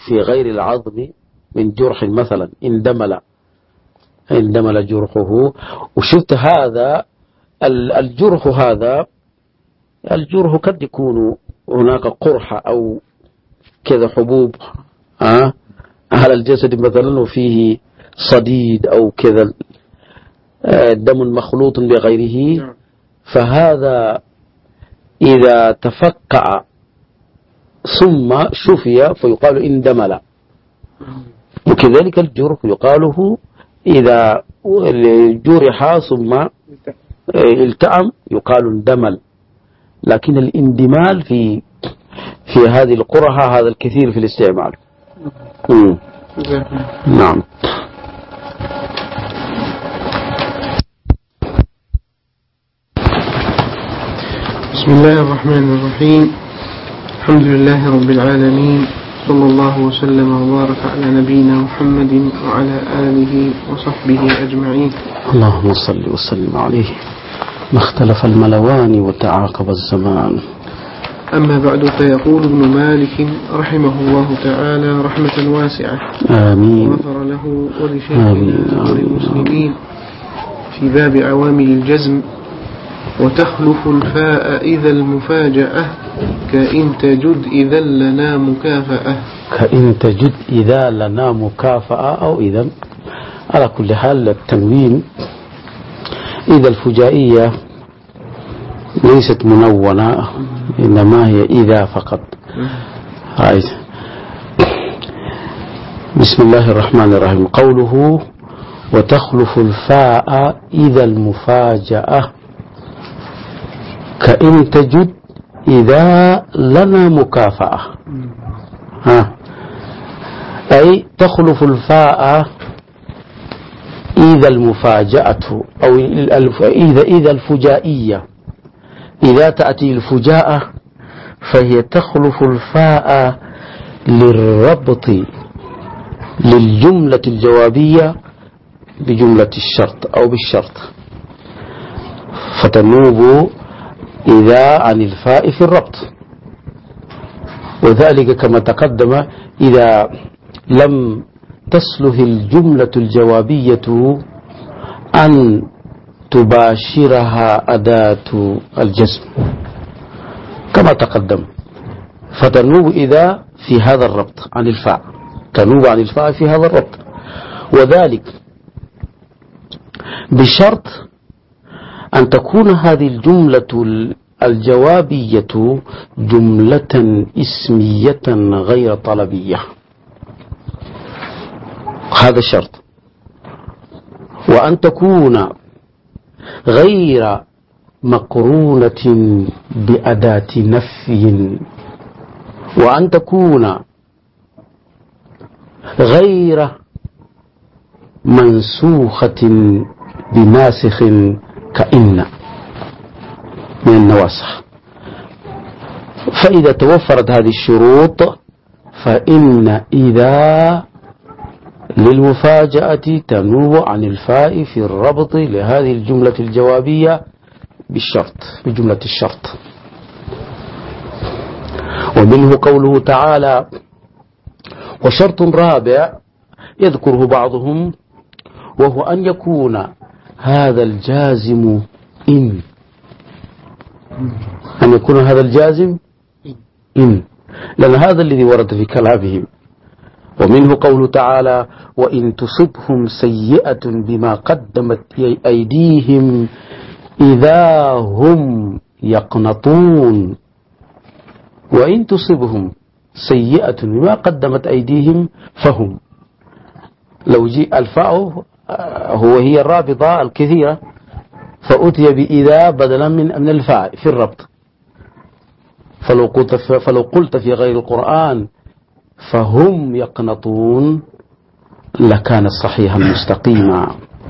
في غير العظم من جرح مثلا اندمل جرحه. وشفت هذا الجرح قد يكون هناك قرحة أو كذا حبوب على الجسد مثلا وفيه صديد أو كذا دم مخلوط بغيره، فهذا إذا تفكأ ثم شفي فيقال اندمل. وكذلك الجرح يقاله إذا جرح ثم التأم يقال اندمل. لكن الاندمال في هذه القرحة هذا الكثير في الاستعمال. نعم. بسم الله الرحمن الرحيم. الحمد لله رب العالمين، صلى الله وسلم وبارك على نبينا محمد وعلى آله وصحبه أجمعين. اللهم صل وسلم عليه. ما اختلف الملوان وتعاقب الزمان. أما بعد، فيقول ابن مالك رحمه الله تعالى رحمة واسعة، آمين، وغفر له ولشيخنا وللمسلمين، في باب عوامل الجزم: وتخلف الفاء إذا المفاجأة، كإن تجد إذا لنا مكافأة. كإن تجد إذا لنا مكافأة أو إذا. على كل حال التنوين إذا الفجائية ليست منونة، إنما هي إذا فقط. بسم الله الرحمن الرحيم. قوله وتخلف الفاء إذا المفاجأة، كإن تجد إذا لنا مكافأة. أي تخلف الفاء إذا المفاجأة أو إذا الفجائية. إذا تأتي الفجاءة فهي تخلف الفاء للربط للجملة الجوابية بجملة الشرط أو بالشرط، فتنوب إذا عن الفاء في الربط. وذلك كما تقدم إذا لم تصلح الجملة الجوابية أن تباشرها أداة الجزم كما تقدم، فتنوب إذا في هذا الربط عن الفاء، تنوب عن الفاء في هذا الربط. وذلك بشرط أن تكون هذه الجملة الجوابية جملة اسمية غير طلبية، هذا شرط. وأن تكون غير مقرونة بأداة نفي، وأن تكون غير منسوخة بناسخ كإن من النواسخ. فإذا توفرت هذه الشروط فإن إذا للمفاجأة تنوب عن الفاء في الربط لهذه الجملة الجوابية بالشرط، بجملة الشرط. ومنه قوله تعالى: وشرط رابع يذكره بعضهم، وهو أن يكون هذا الجازم إن هذا الجازم إن، لأن هذا الذي ورد في كلامهم. ومنه قوله تعالى: وإن تصبهم سيئة بما قدمت أيديهم إذا هم يقنطون. وإن تصبهم سيئة بما قدمت أيديهم فهم، لو جاء الفاء هي الرابطة الكثيرة فأتي بإذا بدلا من الفاء في الربط. فلو قلت في غير القرآن فهم يقنطون لكان صحيحا مستقيما.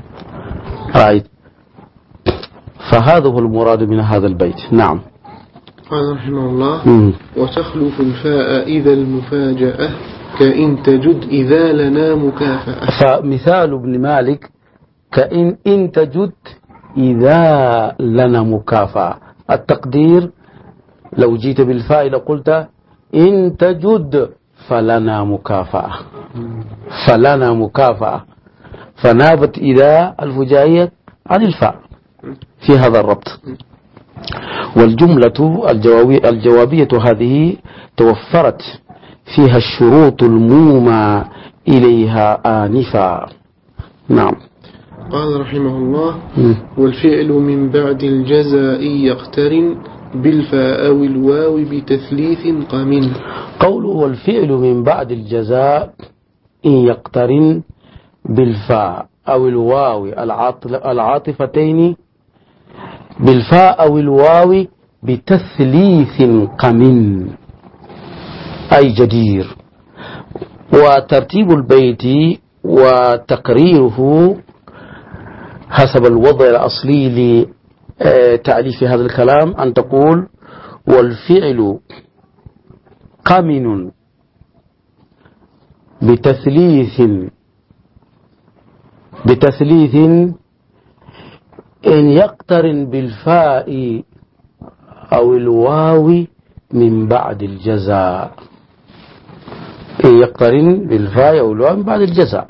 فهذا هو المراد من هذا البيت. نعم. قال رحمه الله: وتخلف الفاء إذا المفاجأة، كإن تجد إذا لنا مكافأة. فمثال ابن مالك كإن تجد إذا لنا مكافأة. التقدير لو جيت بالفاء لقلت إن تجد فلنا مكافأة، فلنا مكافأة، فنابت إذا الفجائية عن الفاء في هذا الربط. والجملة الجوابية هذه توفرت فيها الشروط المومى إليها آنفا. نعم. قال رحمه الله: والفعل من بعد الجزاء يقترن بالفاء أو الواو بتثليث قمن. قوله والفعل من بعد الجزاء إن يقترن بالفاء أو الواو العاطفتين، بالفاء أو الواو بتثليث قمن أي جدير. وترتيب البيت وتقريره حسب الوضع الأصلي لتأليف هذا الكلام أن تقول: والفعل قمن بتثليث إن يقترن بالفاء أو الواو من بعد الجزاء، إن يقترن بالفاء أو الواو من بعد الجزاء.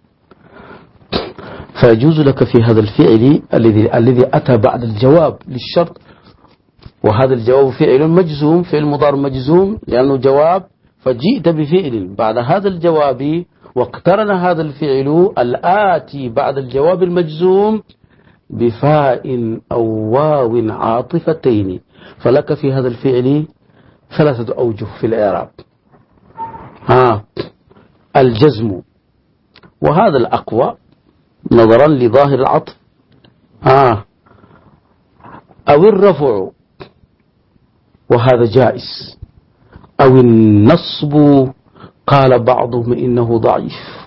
فيجوز لك في هذا الفعل الذي أتى بعد الجواب للشرط، وهذا الجواب فعل مجزوم، فعل مضارع مجزوم لأنه جواب، فجئت بفعل بعد هذا الجواب واقترن هذا الفعل الآتي بعد الجواب المجزوم بفاء أو واو عاطفتين، فلك في هذا الفعل 3 أوجه في الإعراب. الجزم، وهذا الأقوى نظرا لظاهر العطف، أو الرفع وهذا جائز، أو النصب قال بعضهم إنه ضعيف،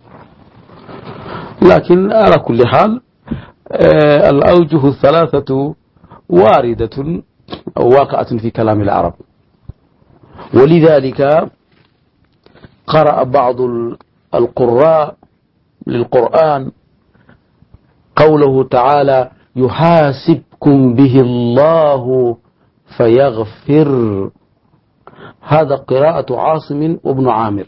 لكن على كل حال الأوجه 3 واردة أو واقعة في كلام العرب. ولذلك قرأ بعض القراء للقرآن قوله تعالى: يحاسبكم به الله فيغفر، هذا قراءة عاصم وابن عامر،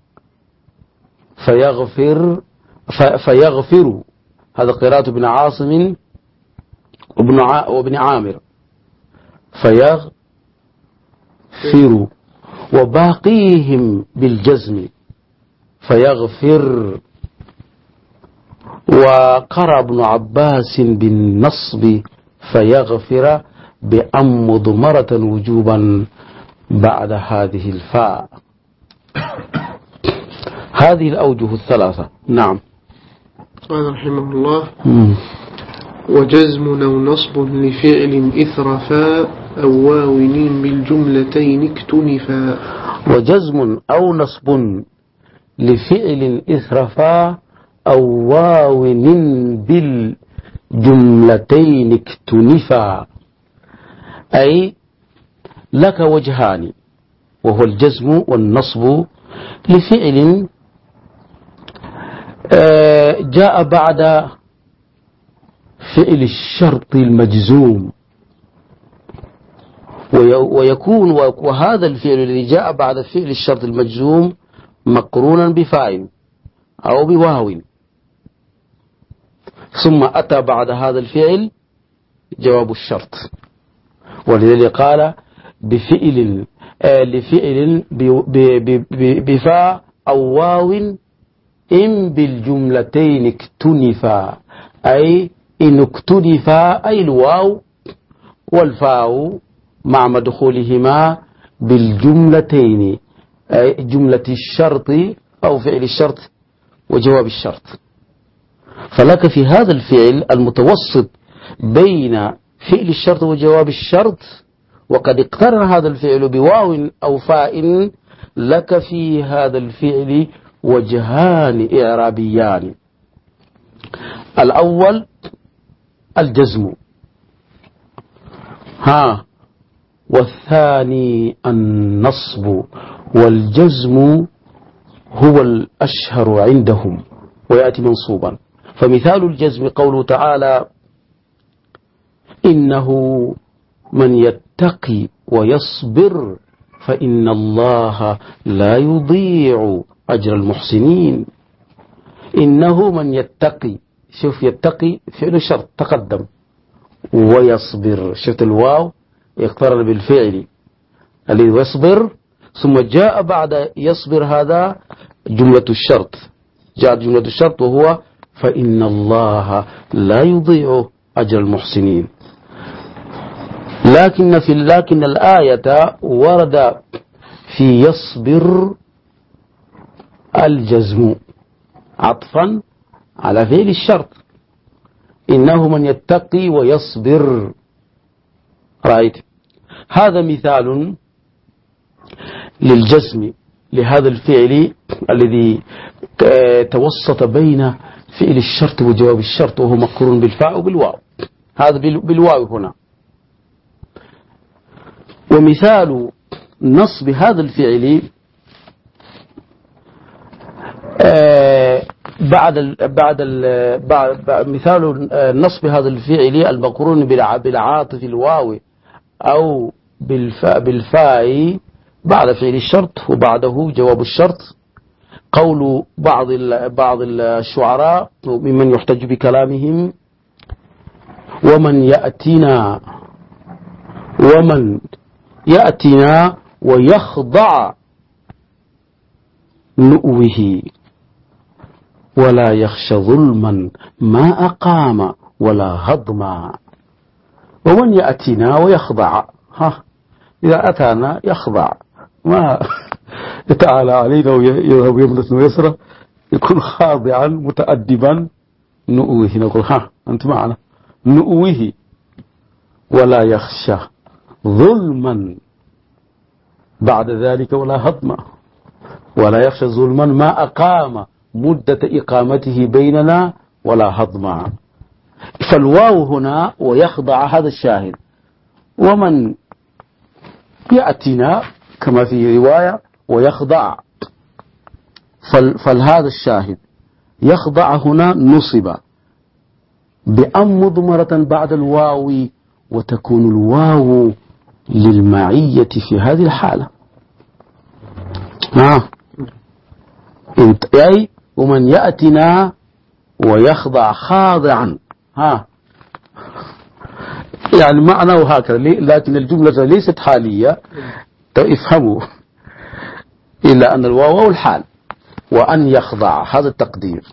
فيغفر هذا قراءة ابن عاصم وابن عامر، فيغفر، وباقيهم بالجزم فيغفر. وقرأ ابن عباس بالنصب فيغفر بأن مضمرة وجوبا بعد هذه الفاء. هذه الأوجه 3. نعم. قال رحمه الله: وجزم أو نصب لفعل إثر فاء أو واو بالجملتين اكتنفا. وجزم أو نصب لفعل إثر فاء أو واو بالجملتين اكتنفا، أي لك وجهان، وهو الجزم والنصب لفعل جاء بعد فعل الشرط المجزوم، ويكون وهذا الفعل الذي جاء بعد فعل الشرط المجزوم مقرونا بفاء أو بواو، ثم أتى بعد هذا الفعل جواب الشرط، ولذلك قال بفعل لفعل بفاء أو واو إن بالجملتين اكتنفا، أي إن اكتنفا أي الواو والفاء مع مدخولهما بالجملتين، أي جملة الشرط أو فعل الشرط وجواب الشرط. فلك في هذا الفعل المتوسط بين فعل الشرط وجواب الشرط، وقد اقترن هذا الفعل بواو أو فاء، لك في هذا الفعل وجهان إعرابيان: الأول الجزم، والثاني النصب. والجزم هو الأشهر عندهم ويأتي منصوبا، فمثال الجزم قوله تعالى: إنه من يتقي ويصبر فإن الله لا يضيع أجر المحسنين. إنه من يتقي، شوف يتقي فعل شرط تقدم، ويصبر، شفت الواو يقترن بالفعل الذي يصبر، ثم جاء بعد يصبر هذا جملة الشرط، جاءت جملة الشرط وهو فإن الله لا يضيع أجر المحسنين. لكن الآية ورد في يصبر الجزم عطفا على فعل الشرط، إنه من يتقي ويصبر. رأيت هذا مثال للجزم لهذا الفعل الذي توسط بين فعل الشرط وجواب الشرط، وهو مقرون بالفاء وبالواو، هذا بالواو هنا. ومثال نصب هذا الفعل مثال نصب هذا الفعل المقرون بالعاطف الواو أو بالفاء بعد فعل الشرط وبعده جواب الشرط، قول بعض الشعراء ممن يحتج بكلامهم: ومن يأتنا ويخضع نؤوه ولا يخشى ظلما ما أقام ولا هضما. ومن يأتنا ويخضع، إذا أتانا يخضع، ما يتعالى علينا ويذهب يمنة ويسرى، يكون خاضعا متأدبا نؤوه، نقول أنت معنا نؤوه، ولا يخشى ظلما بعد ذلك ولا هضما، ولا يخشى ظلما ما أقام مدة إقامته بيننا ولا هضما. فالواو هنا ويخضع هذا الشاهد، ومن يأتينا كما في رواية ويخضع، فهذا الشاهد يخضع هنا نصب بأن مضمرة بعد الواو، وتكون الواو للمعية في هذه الحالة. أي ومن يأتنا ويخضع خاضعا، يعني معناه هكذا، لكن الجملة ليست حالية، افهموا، إلا أن الواو الحال وأن يخضع، هذا التقدير.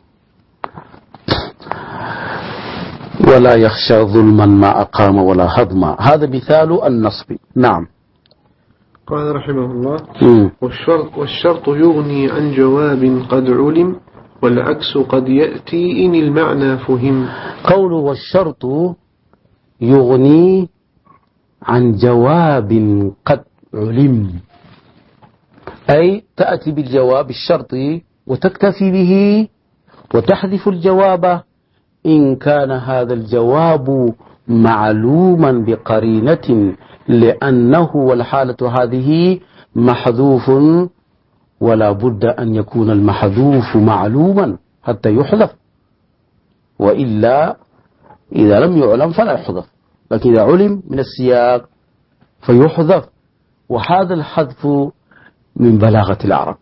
ولا يخشى ظلما ما أقام ولا هضما، هذا مثال النصب. نعم. قال رحمه الله: والشرط يغني عن جواب قد علم، والعكس قد يأتي إن المعنى فهم. قوله والشرط يغني عن جواب قد علم، أي تأتي بالجواب الشرطي وتكتفي به وتحذف الجواب إن كان هذا الجواب معلوما بقرينة، لأنه والحالة هذه محذوف، ولا بد أن يكون المحذوف معلوما حتى يحذف، وإلا إذا لم يعلم فلا يحذف، لكن إذا علم من السياق فيحذف. وهذا الحذف من بلاغة العرب،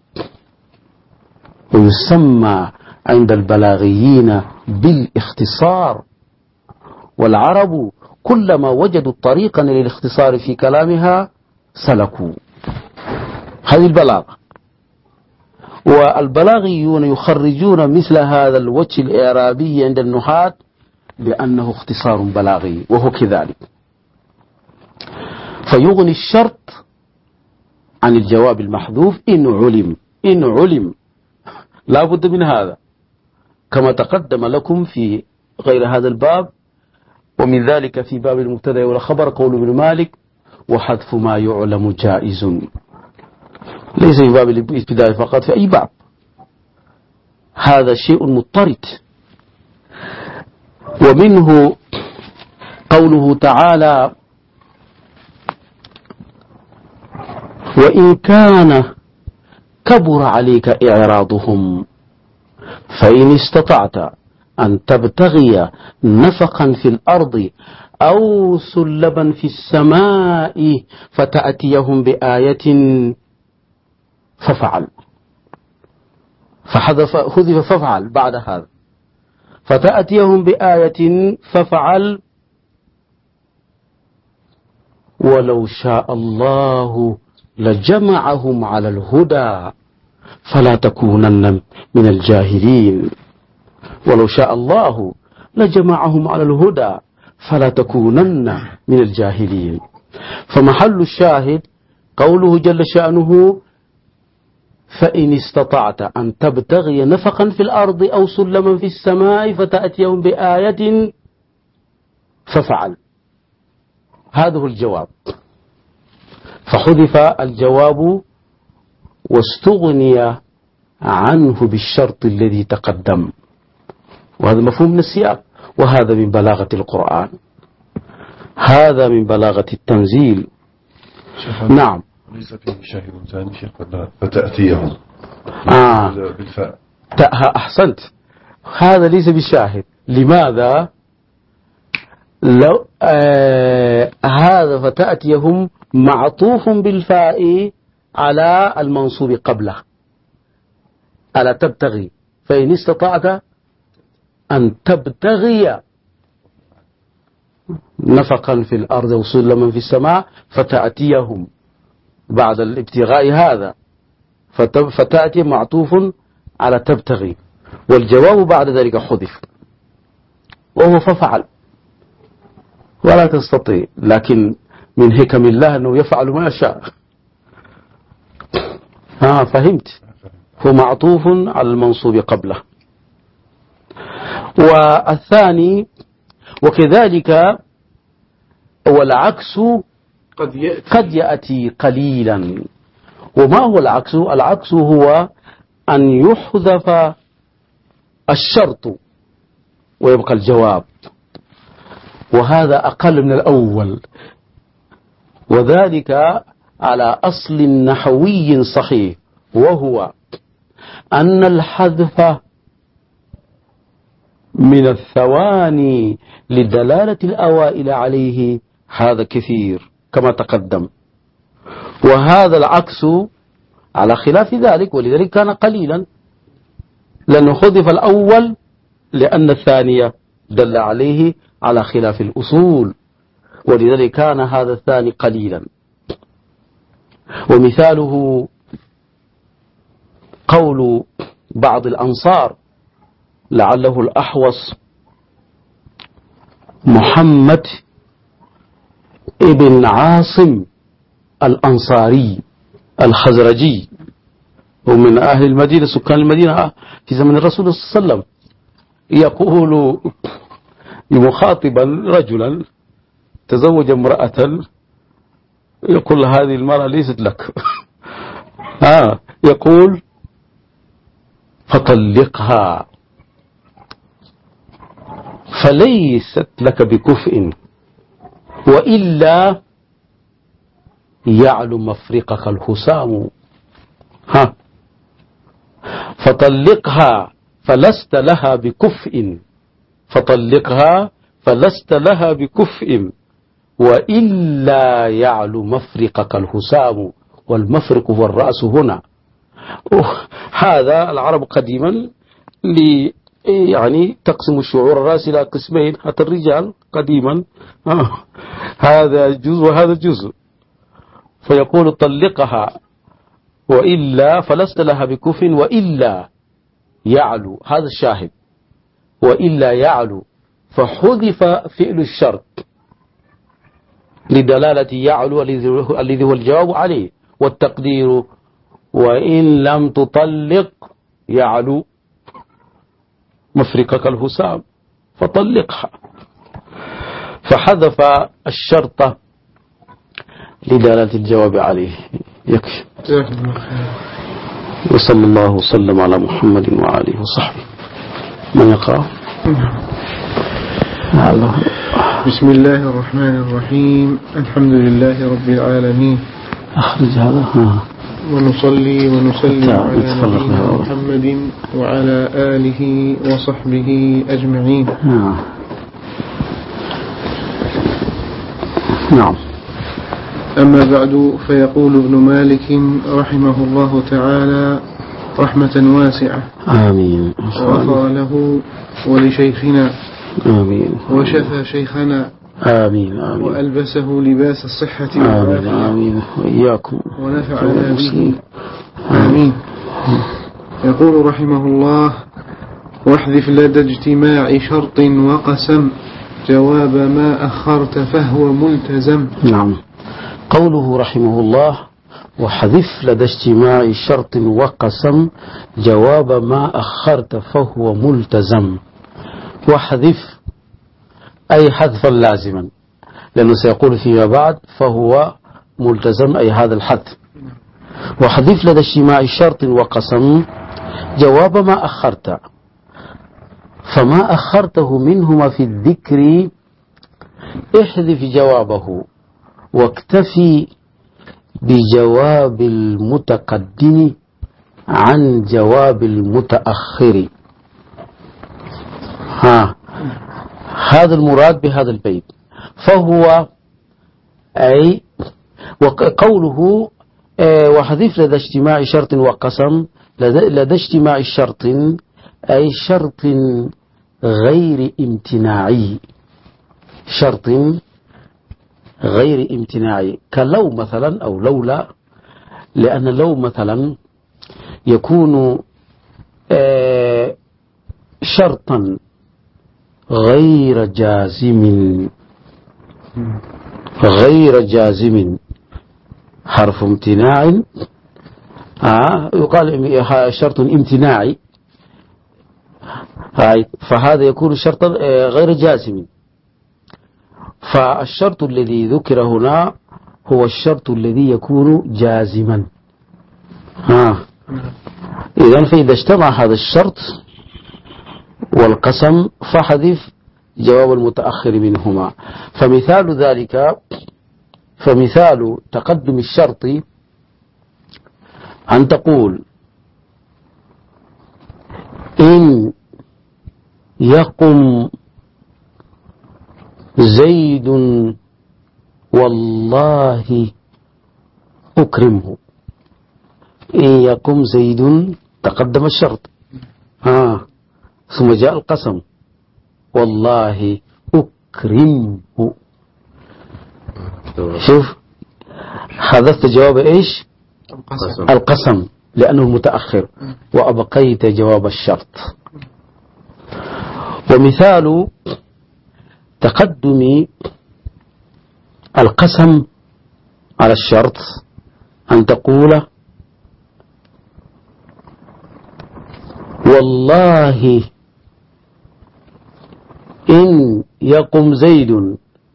ويسمى عند البلاغيين بالاختصار، والعرب كلما وجدوا طريقا للاختصار في كلامها سلكوا هذه البلاغة. والبلاغيون يخرجون مثل هذا الوجه الإعرابي عند النحاة بأنه اختصار بلاغي، وهو كذلك. فيغني الشرط عن الجواب المحذوف إن علم لا بد من هذا، كما تقدم لكم في غير هذا الباب. ومن ذلك في باب المبتدأ والخبر قول ابن مالك: وحذف ما يعلم جائز. ليس في باب الابتداء فقط، في أي باب، هذا شيء مضطرد. ومنه قوله تعالى: وإن كان كبر عليك إعراضهم فإن استطعت أن تبتغي نفقا في الأرض أو سلبا في السماء فتأتيهم بآية ففعل، حذف ففعل بعد هذا، فتأتيهم بآية ففعل ولو شاء الله لجمعهم على الهدى فلا تكونن من الجاهلين. ولو شاء الله لجمعهم على الهدى فلا تكونن من الجاهلين. فمحل الشاهد قوله جل شأنه فإن استطعت أن تبتغي نفقا في الأرض أو سلما في السماء فتأتيهم بآية ففعل. هذا هو الجواب، فحذف الجواب واستغني عنه بالشرط الذي تقدم، وهذا مفهوم من السياق، وهذا من بلاغة القرآن، هذا من بلاغة التنزيل. نعم. ليس فيه شاهد ثاني شيخ فتأتيهم بالفاء. أحسنت، هذا ليس بشاهد. لماذا؟ لو هذا فتأتيهم معطوف بالفاء على المنصوب قبله، ألا تبتغي، فإن استطعت أن تبتغي نفقا في الأرض وسلما في السماء فتأتيهم بعد الابتغاء هذا، فتأتي معطوف على تبتغي، والجواب بعد ذلك حذف وهو ففعل، ولا تستطيع، لكن من حكم الله أنه يفعل ما يشاء. فهمت؟ هو معطوف على المنصوب قبله. والثاني وكذلك والعكس قد يأتي قليلا. وما هو العكس؟ العكس هو أن يحذف الشرط ويبقى الجواب، وهذا أقل من الأول، وذلك على أصل نحوي صحيح، وهو أن الحذف من الثواني لدلالة الأوائل عليه هذا كثير كما تقدم، وهذا العكس على خلاف ذلك، ولذلك كان قليلا، لأنه حذف الأول لأن الثانية دل عليه على خلاف الأصول، ولذلك كان هذا الثاني قليلا. ومثاله قول بعض الأنصار لعله الأحوص محمد ابن عاصم الأنصاري الخزرجي، ومن أهل المدينة، سكان المدينة في زمن الرسول صلى الله عليه وسلم، يقول مخاطبا رجلا تزوج امرأة، يقول هذه المرأة ليست لك يقول فطلقها فليست لك بكفء وإلا يعلو مفرقك الحسام. فطلقها فلست لها بكفء، فطلقها فلست لها بكفء وإلا يعلو مفرقك الحسام، والمفرق هو الرأس هنا. هذا العرب قديما يعني تقسم الشعور الرأس إلى قسمين، حتى الرجال قديما هذا جزء وهذا جزء، فيقول طلقها وإلا فلست لها بكف وإلا يعلو، هذا الشاهد، وإلا يعلو، فحذف فعل الشرط لدلالة يعلو الذي هو الجواب عليه، والتقدير وإن لم تطلق يعلو مفرقك الحسام فطلقها، فحذف الشرط لدلالة الجواب عليه. يكفي. وصلى الله وسلم على محمد وآله وصحبه. من يقرأ؟ بسم الله الرحمن الرحيم. الحمد لله رب العالمين. أخرج هذا. ونصلي ونسلم على نبينا محمد وعلى آله وصحبه أجمعين. نعم. أما بعد، فيقول ابن مالك رحمه الله تعالى رحمة واسعة، آمين، وغفر له ولشيخنا، آمين، وشفى شيخنا، آمين، آمين، وألبسه لباس الصحة والعافية، آمين، وإياكم، ونفعنا به، آمين. يقول رحمه الله: واحذف لدى اجتماع شرط وقسم جواب ما أخرت فهو ملتزم. نعم. قوله رحمه الله: وحذف لدى اجتماع شرط وقسم جواب ما أخرت فهو ملتزم. وحذف أي حذفا لازما، لأنه سيقول فيما بعد فهو ملتزم، أي هذا الحذف. وحذف لدى اجتماع شرط وقسم جواب ما أخرت، فما أخرته منهما في الذكر احذف جوابه واكتفي بجواب المتقدم عن جواب المتأخر. هذا المراد بهذا البيت. فهو أي وقوله وحذف لدى اجتماع شرط وقسم، لدى اجتماع شرط أي شرط غير امتناعي، شرط غير امتناعي كلو مثلا أو لولا، لأن لو مثلا يكون شرطا غير جازم، غير جازم حرف امتناع، يقال شرط امتناعي، فهذا يكون شرطا غير جازم. فالشرط الذي ذكر هنا هو الشرط الذي يكون جازما. إذن فإذا اجتمع هذا الشرط والقسم فحذف جواب المتأخر منهما. فمثال ذلك، فمثال تقدم الشرط أن تقول: إن يقم زيد والله أكرمه. إن يقم زيد تقدم الشرط، ثم جاء القسم والله أكرمه. شوف، حذفت جواب إيش؟ القسم لأنه متأخر، وأبقيت جواب الشرط. ومثال تقدم القسم على الشرط أن تقول: والله إن يقم زيد،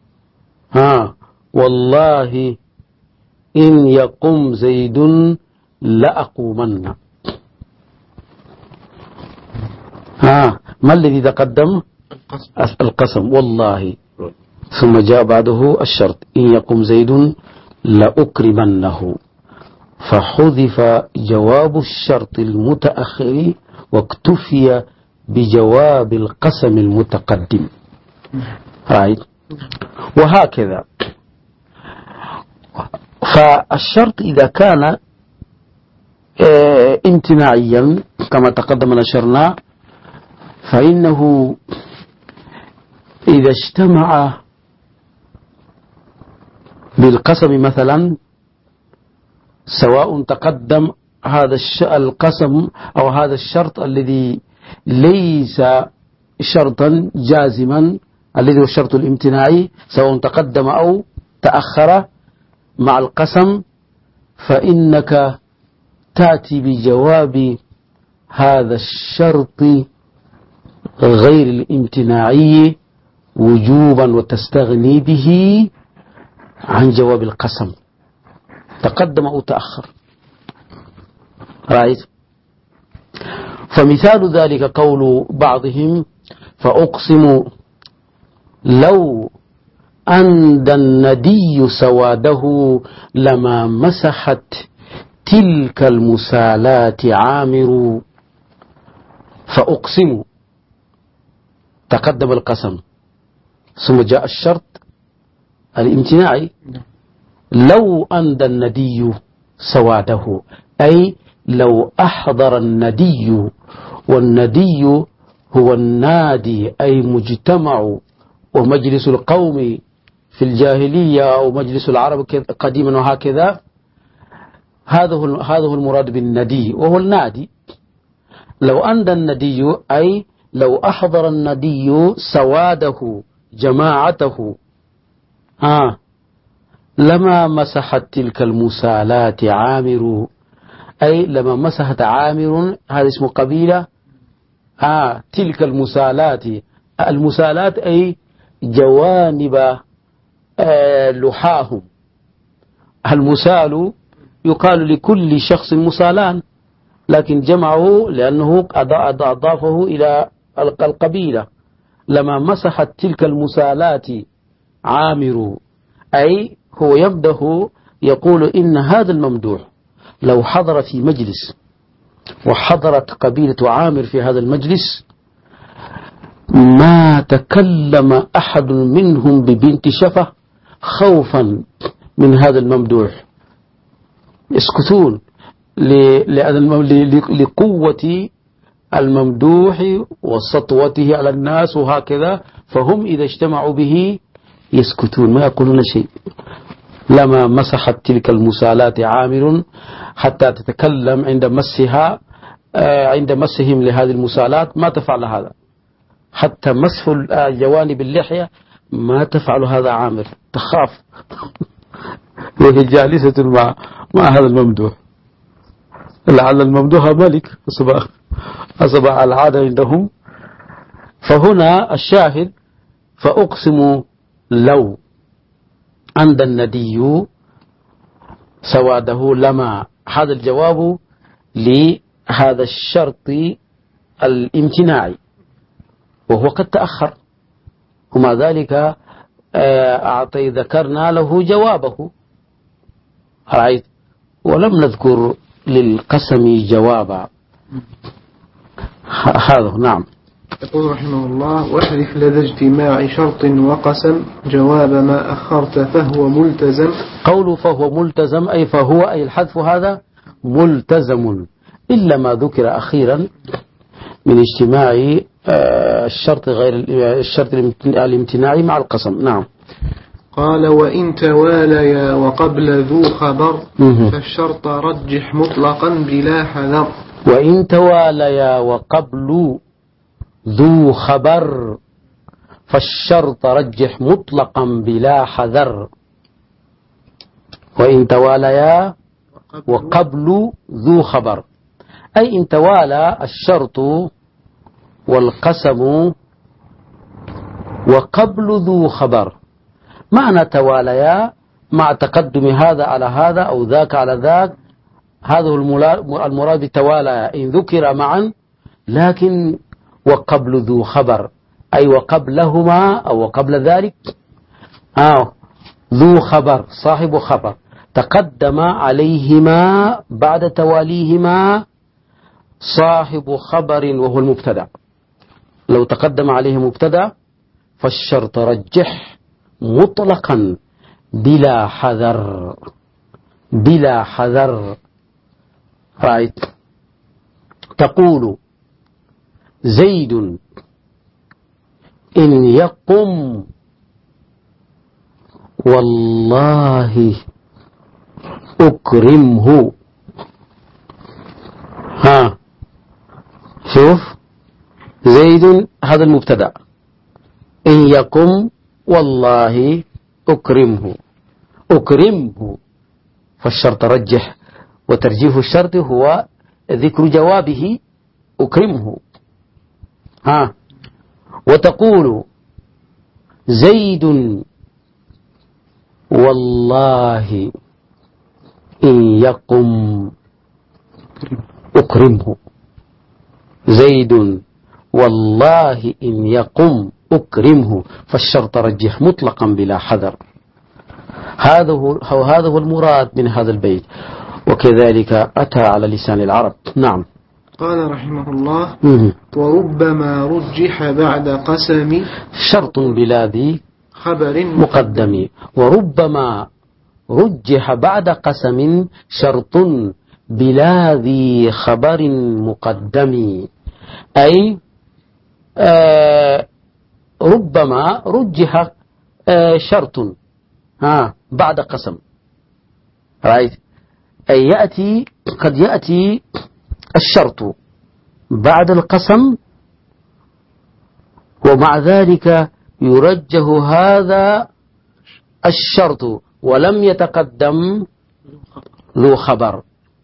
والله إن يقم زيد لأقومن. ما الذي تقدم؟ القسم والله، ثم جاء بعده الشرط: إن يقم زيد لأكرمنه. فحذف جواب الشرط المتأخر واكتفي بجواب القسم المتقدم. وهكذا. فالشرط إذا كان امتناعيا كما تقدم نشرنا، فإنه إذا اجتمع بالقسم مثلا، سواء تقدم هذا القسم أو هذا الشرط الذي ليس شرطا جازما الذي هو الشرط الامتناعي، سواء تقدم أو تأخر مع القسم، فإنك تأتي بجواب هذا الشرط غير الامتناعي وجوبا، وتستغني به عن جواب القسم تقدم أو تأخر. رأيت؟ فمثال ذلك قول بعضهم: فأقسم لو أندى الندي سواده لما مسحت تلك المسالاة عامر فأقسم، تقدم القسم ثم جاء الشرط الامتناعي. لو أندى الندي سواده، أي لو أحضر الندي، والندي هو النادي أي مجتمع ومجلس القوم في الجاهلية أو مجلس العرب قديما وهكذا. هذا المراد بالندي وهو النادي. لو أندى الندي أي لو أحضر الندي سواده جماعته لما مسحت تلك المسالاة عامر، أي لما مسحت عامر، هذا اسم قبيلة. تلك المسالاة، المسالاة أي جوانب لحاهم. المسال يقال لكل شخص مسالان، لكن جمعه لأنه أضافه إلى القبيلة. لما مسحت تلك المسالاة عامر، أي هو يمده يقول إن هذا الممدوح لو حضر في مجلس وحضرت قبيلة عامر في هذا المجلس ما تكلم أحد منهم ببنت شفة خوفا من هذا الممدوح، يسكتون لقوة الممدوح وسطوته على الناس وهكذا، فهم إذا اجتمعوا به يسكتون ما يقولون شيء. لما مسحت تلك المسالاة عامر حتى تتكلم عند مسهم لهذه المسالاة ما تفعل هذا، حتى مسح الجوانب اللحية ما تفعل هذا عامر، تخاف وهي جالسة مع هذا الممدوح، لعل الممدوح ملك أصبح العادة عندهم. فهنا الشاهد فأقسم لو عند الندي سواده لما، هذا الجواب لهذا الشرط الامتناعي وهو قد تأخر، ومع ذلك ذكرنا له جوابه، رأيت، ولم نذكر للقسم جوابا. هذا نعم. يقول رحمه الله: واحذف لدى اجتماع شرط وقسم جواب ما أخرت فهو ملتزم. قوله فهو ملتزم أي فهو أي الحذف هذا ملتزم، إلا ما ذكر أخيرا من اجتماع الشرط غير الشرط الامتناعي مع القسم. نعم. قال: وإن تواليا وقبل ذو خبر فالشرط رجح مطلقا بلا حذر. وإن تواليا وقبل ذو خبر فالشرط رجح مطلقا بلا حذر. وإن تواليا وقبل ذو خبر أي إن توالى الشرط والقسم وقبل ذو خبر. معنى تواليا مع تقدم هذا على هذا أو ذاك على ذاك، هذا المراد بالتوالى إن ذكر معا، لكن وقبل ذو خبر أي وقبلهما أو وقبل ذلك ذو خبر صاحب خبر تقدم عليهما بعد تواليهما صاحب خبر وهو المبتدأ. لو تقدم عليه مبتدأ فالشرط رجح مطلقا بلا حذر. بلا حذر. رأيت تقول زيد إن يقم والله أكرمه. شوف زيد هذا المبتدأ، إن يقم والله أكرمه. أكرمه فالشرط رجح، وترجيح الشرط هو ذكر جوابه أكرمه. وتقول زيد والله إن يقم أكرمه. زيد والله إن يقم أكرمه فالشرط رجح مطلقا بلا حذر. هذا هو المراد من هذا البيت. وكذلك أتى على لسان العرب. نعم. قال رحمه الله: وربما رجح بعد قسم شرط بلا ذي خبر مقدم. وربما رجح بعد قسم شرط بلا ذي خبر مقدم. أي ربما رجح شرط بعد قسم، أي قد يأتي الشرط بعد القسم، ومع ذلك يرجح هذا الشرط ولم يتقدم ذو خبر،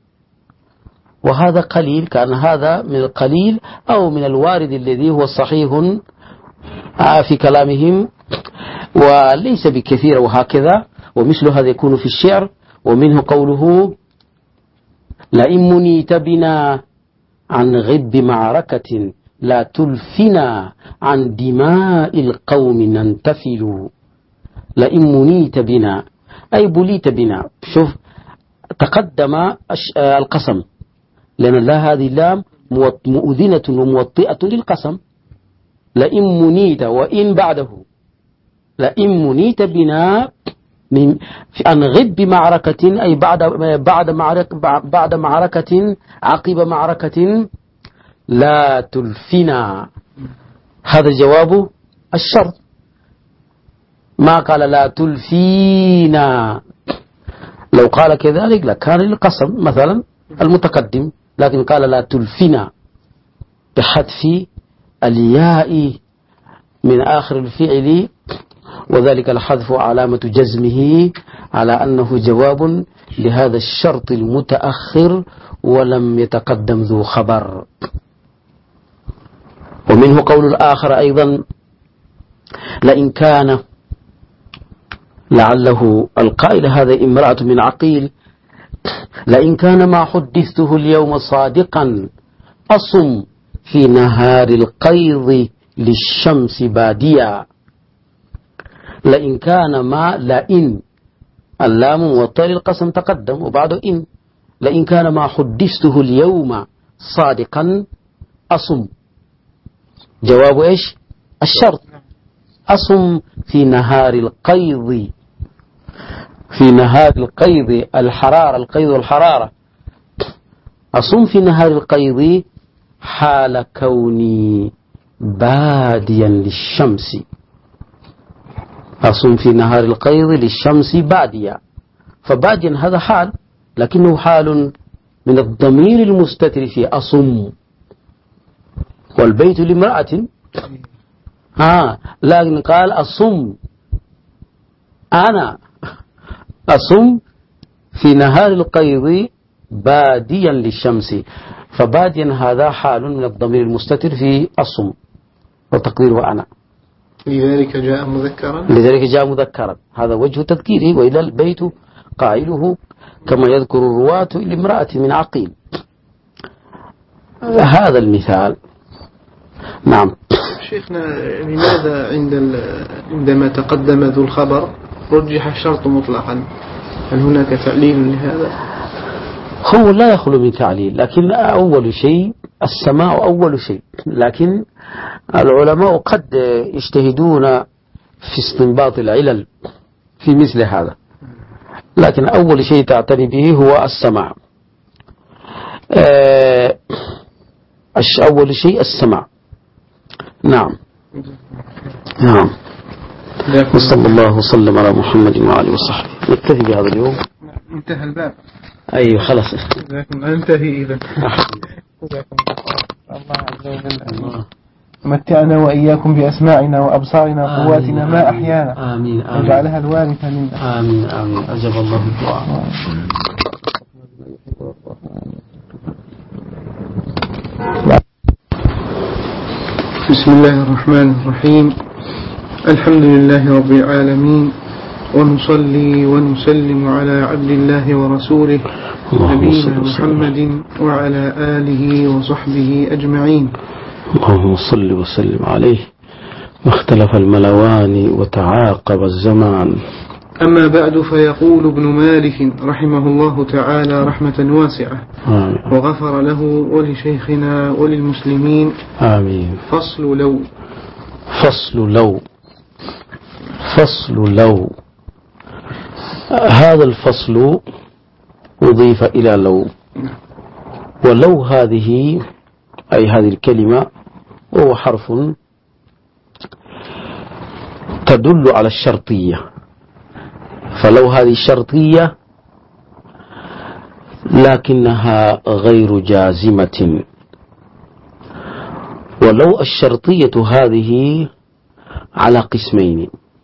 وهذا قليل. كان هذا من القليل أو من الوارد الذي هو صحيح في كلامهم وليس بكثير، وهكذا. ومثل هذا يكون في الشعر، ومنه قوله: لئن منيت بنا عن غب معركة لا تلفنا عن دماء القوم ننتفل. لئن منيت بنا أي بليت بنا. شوف، تقدم القسم، لأن هذه اللام مؤذنة وموطئة للقسم. لئن منيت، وإن بعده، لئن منيت بنا عن غب معركة، أي بعد معركة، عقب معركة، لا تلفنا. هذا جواب الشرط. ما قال لا تلفينا. لو قال كذلك لكان للقسم مثلا المتقدم، لكن قال لا تلفنا بحذف الياء من آخر الفعل، وذلك الحذف علامة جزمه على أنه جواب لهذا الشرط المتأخر ولم يتقدم ذو خبر. ومنه قول الآخر أيضا: لئن كان، لعله القائل هذا امرأة من عقيل: لئن كان ما حدثته اليوم صادقا أصم في نهار القيض للشمس باديا. لئن كان ما، لئن اللام موطئ للقسم تقدم وبعده إن. لئن كان ما حدثته اليوم صادقا أصم، جواب إيش؟ الشرط. أصم في نهار القيض، في نهار القيض الحرارة، القيض والحرارة. أصم في نهار القيض حال كوني باديا للشمس. أصم في نهار القيض للشمس باديا، فباديا هذا حال، لكنه حال من الضمير المستتر في أصم، والبيت لامرأة. لكن قال أصم، أنا أصم في نهار القيض باديا للشمس، فباديا هذا حال من الضمير المستتر في أصم وتقديره أنا. لذلك جاء مذكرا، لذلك جاء مذكرا، هذا وجه تذكيره. وإلى البيت قائله كما يذكر الرواة لامرأة من عقيل. هذا المثال. نعم. شيخنا، لماذا عندما تقدم ذو الخبر رجح الشرط مطلقا؟ هل هناك تعليل لهذا؟ هو لا يخلو من تعليل، لكن أول شيء السماع أول شيء، لكن العلماء قد يجتهدون في استنباط العلل في مثل هذا، لكن أول شيء تعتني به هو السماع. أول شيء السماع. نعم. نعم. وصلى الله وسلم على محمد وعلى وصحبه. نكتفي بهذا اليوم. انتهى الباب. أيوة خلاص. ننتهي إذا. الله عز وجل متعنا وإياكم بأسماعنا وأبصارنا وقواتنا ما أحيانا. آمين. آمين. وجعلها الوارث منا. آمين. آمين. أجاب الله الدعاء. بسم الله الرحمن الرحيم. الحمد لله رب العالمين، ونصلي ونسلم على عبد الله ورسوله نبينا محمد وعلى آله وصحبه أجمعين. اللهم صل وسلم عليه. واختلف الملوان وتعاقب الزمان، أما بعد، فيقول ابن مالك رحمه الله تعالى رحمة واسعة وغفر له ولشيخنا وللمسلمين. آمين. فصل لو. هذا الفصل أضيف إلى لو، ولو هذه أي هذه الكلمة وهو حرف تدل على الشرطية، فلو هذه شرطية لكنها غير جازمة. ولو الشرطية هذه على قسمين: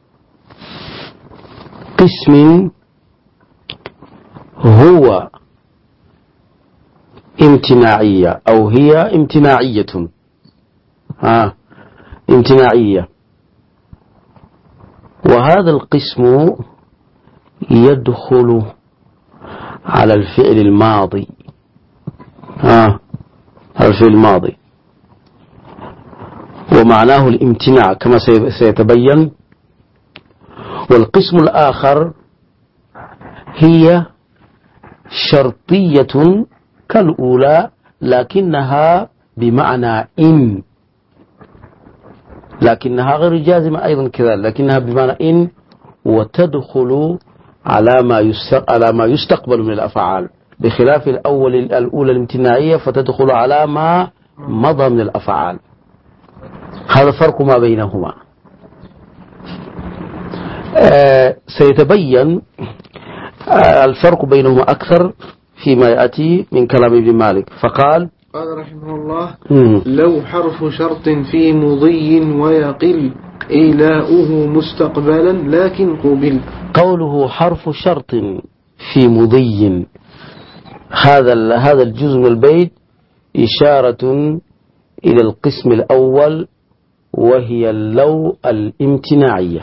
قسم هو امتناعية أو هي امتناعية، امتناعية، وهذا القسم يدخل على الفعل الماضي، الفعل الماضي، ومعناه الامتناع كما سيتبين. والقسم الآخر هي شرطية كالأولى لكنها بمعنى إن، لكنها غير جازمة أيضا كذلك، لكنها بمعنى إن، وتدخل على ما يستقبل من الأفعال، بخلاف الأولى الامتناعية فتدخل على ما مضى من الأفعال. هذا فرق ما بينهما. سيتبين الفرق بينهما أكثر فيما يأتي من كلام ابن مالك. فقال رحمه الله: لو حرف شرط في مضي ويقل إيلاؤه مستقبلا لكن قبل. قوله حرف شرط في مضي، هذا الجزء من البيت إشارة إلى القسم الأول وهي اللو الامتناعية.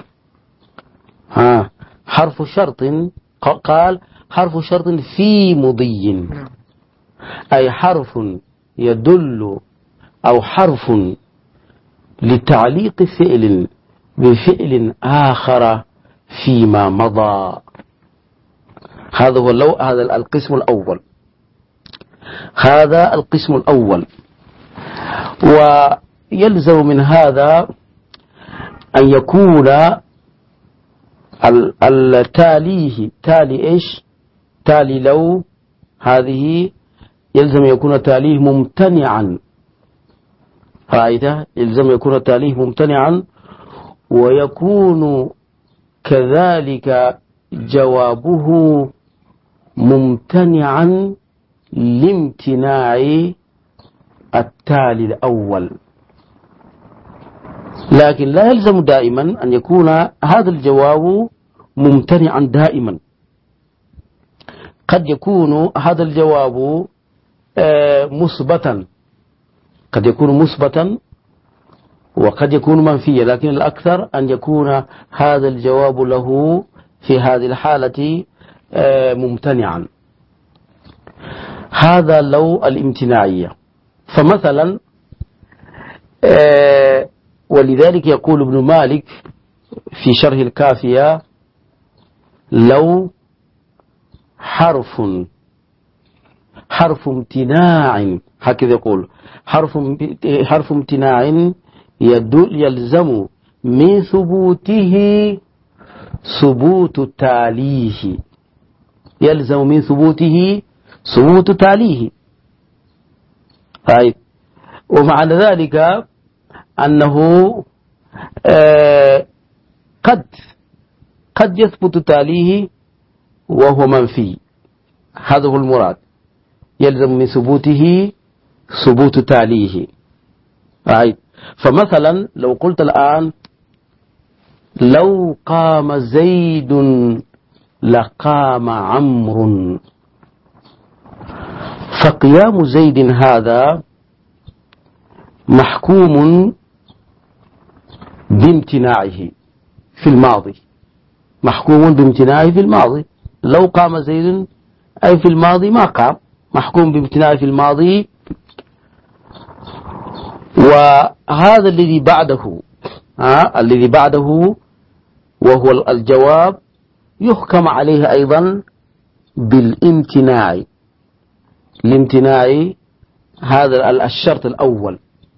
حرف شرط، قال حرف شرط في مضي، أي حرف يدل أو حرف لتعليق فعل بفعل آخر فيما مضى. هذا هو اللو، هذا القسم الأول، هذا القسم الأول. ويلزم من هذا أن يكون تالي لو هذه يلزم يكون تاليه ممتنعا، رأيته؟ يلزم يكون تاليه ممتنعا، ويكون كذلك جوابه ممتنعا لامتناع التالي الأول. لكن لا يلزم دائما أن يكون هذا الجواب ممتنعا دائما، قد يكون هذا الجواب مثبتا، قد يكون مثبتا وقد يكون منفيا، لكن الأكثر أن يكون هذا الجواب له في هذه الحالة ممتنعا. هذا لو الامتناعية. فمثلا ولذلك يقول ابن مالك في شرح الكافية: لو حرف امتناع، هكذا يقول، حرف امتناع يلزم من ثبوته ثبوت تاليه، يلزم من ثبوته ثبوت تاليه. ومعنى ذلك أنه قد يثبت تاليه وهو منفي، هذا هو المراد، يلزم من ثبوته ثبوت تاليه. فمثلا لو قلت الآن: لو قام زيد لقام عمرو، فقيام زيد هذا محكوم بامتناعه في الماضي، محكوم بامتناعه في الماضي. لو قام زيد أي في الماضي ما قام، محكوم بامتناعه في الماضي. وهذا الذي بعده وهو الجواب يحكم عليه أيضا بالامتناع. الامتناع هذا الشرط الأول،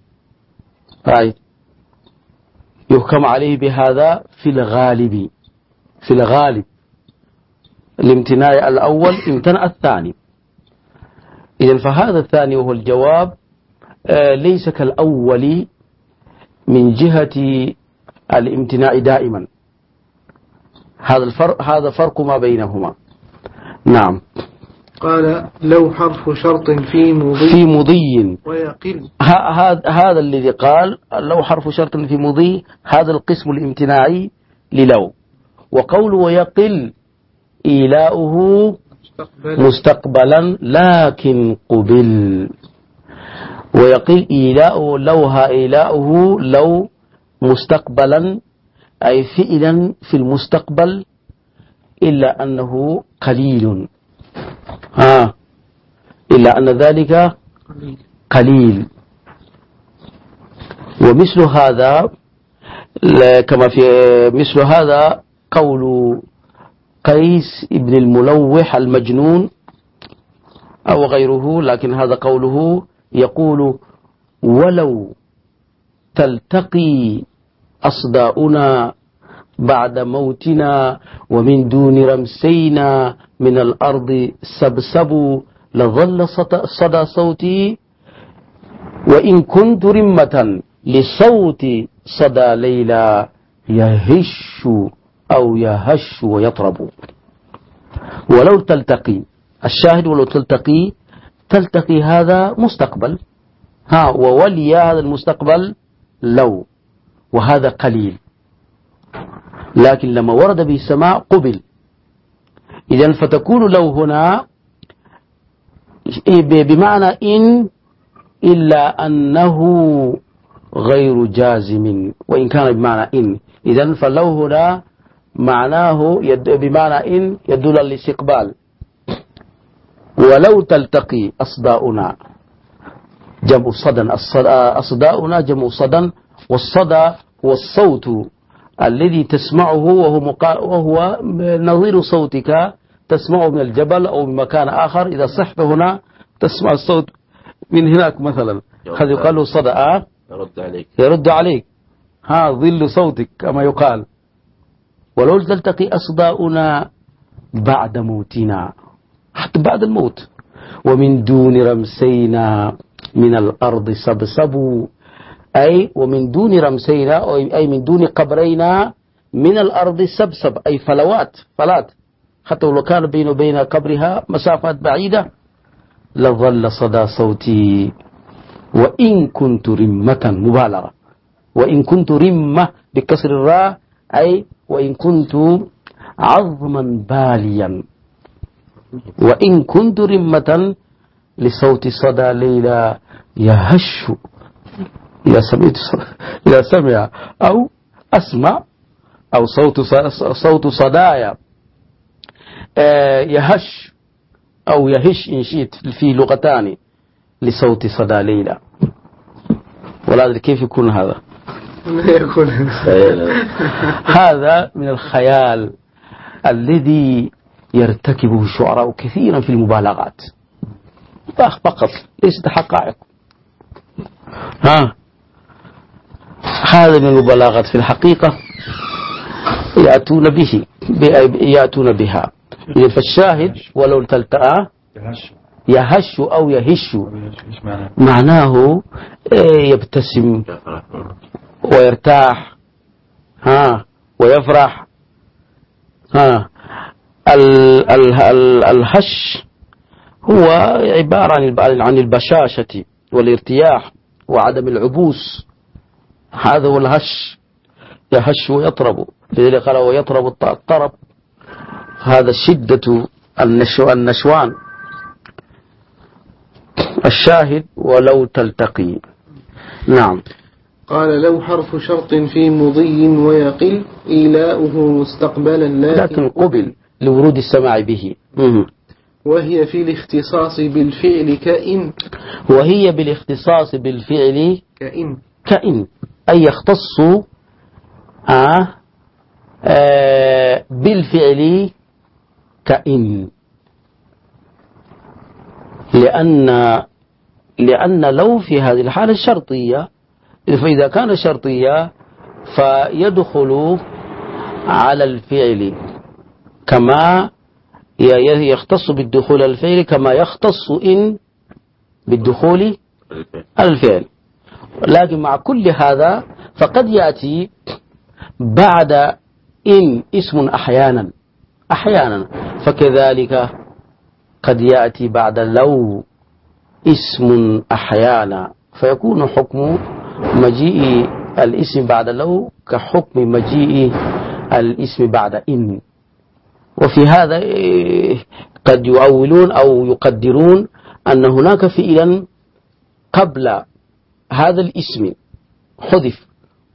يحكم عليه بهذا في الغالب. في الغالب الامتناع الأول امتنع الثاني. إذن فهذا الثاني وهو الجواب ليس كالأول من جهة الامتناع دائما. هذا فرق ما بينهما. نعم. قال لو حرف شرط في مضي ويقل. هذا الذي قال لو حرف شرط في مضي، هذا القسم الامتناعي للو. وقول ويقل إيلاؤه مستقبلا لكن قبل. ويقل إيلاؤه لوها إيلاؤه لو مستقبلا أي فعلا في المستقبل، إلا أنه قليل. إلا أن ذلك قليل. ومثل هذا كما في مثل هذا قول قيس ابن الملوح المجنون أو غيره، لكن هذا قوله يقول ولو تلتقي أصداؤنا بعد موتنا ومن دون رمسينا من الأرض سبسب لظل صدى صوتي وإن كنت رمة لصوت صدى ليلى يهش أو يهش ويطرب. ولو تلتقي، الشاهد ولو تلتقي هذا مستقبل، وولي هذا المستقبل لو، وهذا قليل، لكن لما ورد به السماع قبل. إذن فتكون لو هنا بمعنى إن، إلا أنه غير جازم وإن كان بمعنى إن. إذن فلو هنا معناه بمعنى إن يدل على الاستقبال. ولو تلتقي أصداؤنا جمع صدى، أصداؤنا جمع صدى، والصدى هو الصوت الذي تسمعه وهو نظير صوتك تسمعه من الجبل أو من مكان آخر. إذا صحت هنا تسمع الصوت من هناك مثلا، هذا يقال له صدى. يرد عليك ظل صوتك كما يقال. ولو تلتقي أصداؤنا بعد موتنا، حتى بعد الموت، ومن دون رمسينا من الأرض سبسبوا، أي ومن دون رمسينا أي من دون قبرينا من الأرض سبسب أي فلات، حتى لو كان بين وبين قبرها مسافات بعيدة لظل صدى صوتي وإن كنت رمة، مبالغة، وإن كنت رمة بكسر الراء أي وإن كنت عظما باليا، وإن كنت رمة لصوت صدى ليلى يهش. إذا سمع أو أسمع أو صوت صدايا يهش أو يهش إن شئت في لغتان لصوت صدى ليلى. ولا كيف يكون هذا؟ هذا من الخيال الذي يرتكبه الشعراء كثيرا في المبالغات فقط، ليست حقائق. هذا من المبالغات في الحقيقة يأتون بها. فالشاهد ولو تلتقى يهش أو يهش معناه يبتسم ويرتاح ويفرح. الهش هو عبارة عن البشاشة والارتياح وعدم العبوس، هذا هو الهش. يهش ويطرب، لذلك قال ويطرب الطرب، هذا شدة النشوان. الشاهد ولو تلتقي. نعم. قال لو حرف شرط في مضي ويقل إيلاؤه مستقبلا لكن قبل لورود السماع به. وهي في الاختصاص بالفعل كائن، وهي بالاختصاص بالفعل كائن أي يختص بالفعل كإن، لأن لو في هذه الحالة شرطية، فإذا كان شرطية فيدخل على الفعل كما يختص بالدخول على الفعل كما يختص إن بالدخول على الفعل. لكن مع كل هذا فقد يأتي بعد إن اسم أحيانا، فكذلك قد يأتي بعد لو اسم أحيانا، فيكون حكم مجيء الاسم بعد لو كحكم مجيء الاسم بعد إن. وفي هذا قد يؤولون أو يقدرون أن هناك فعلا قبل هذا الاسم حذف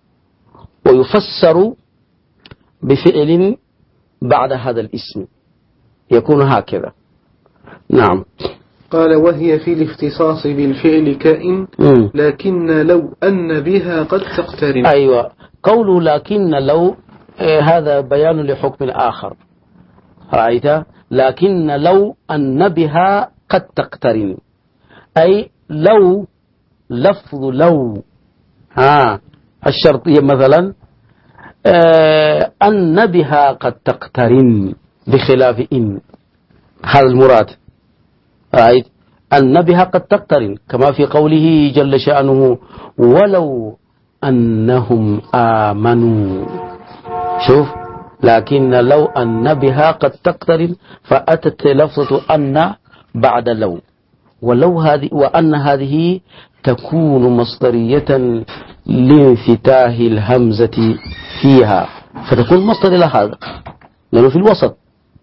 ويفسر بفعل بعد هذا الاسم، يكون هكذا. نعم. قال: وهي في الاختصاص بالفعل كائن، لكن لو أن بها قد تقترن. أيوة، قوله لكن لو هذا بيان لحكم آخر، رأيت؟ لكن لو أن بها قد تقترن، أي لو لفظ لو الشرطية مثلا أن بها قد تقترن بخلاف إن، هذا المراد. رأيت؟ أن بها قد تقترن كما في قوله جل شأنه: ولو أنهم آمنوا. شوف، لكن لو أن بها قد تقترن فأتت لفظة أن بعد لو، ولو هذه وأن هذه تكون مصدرية لانفتاح الهمزة فيها، فتكون مصدر إلى هذا لأنه في الوسط.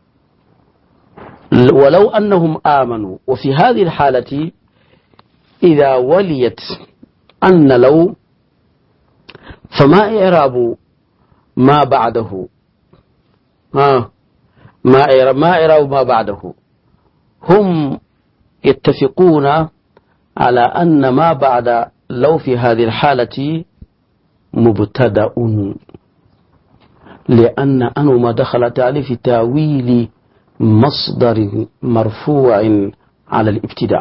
ولو أنهم آمنوا، وفي هذه الحالة إذا وليت أن لو فما إعراب ما بعده؟ ما إعراب ما بعده؟ هم يتفقون على أن ما بعد لو في هذه الحالة مبتدأ، لأن أنهما دخلت عليه في تاويل مصدر مرفوع على الابتداء.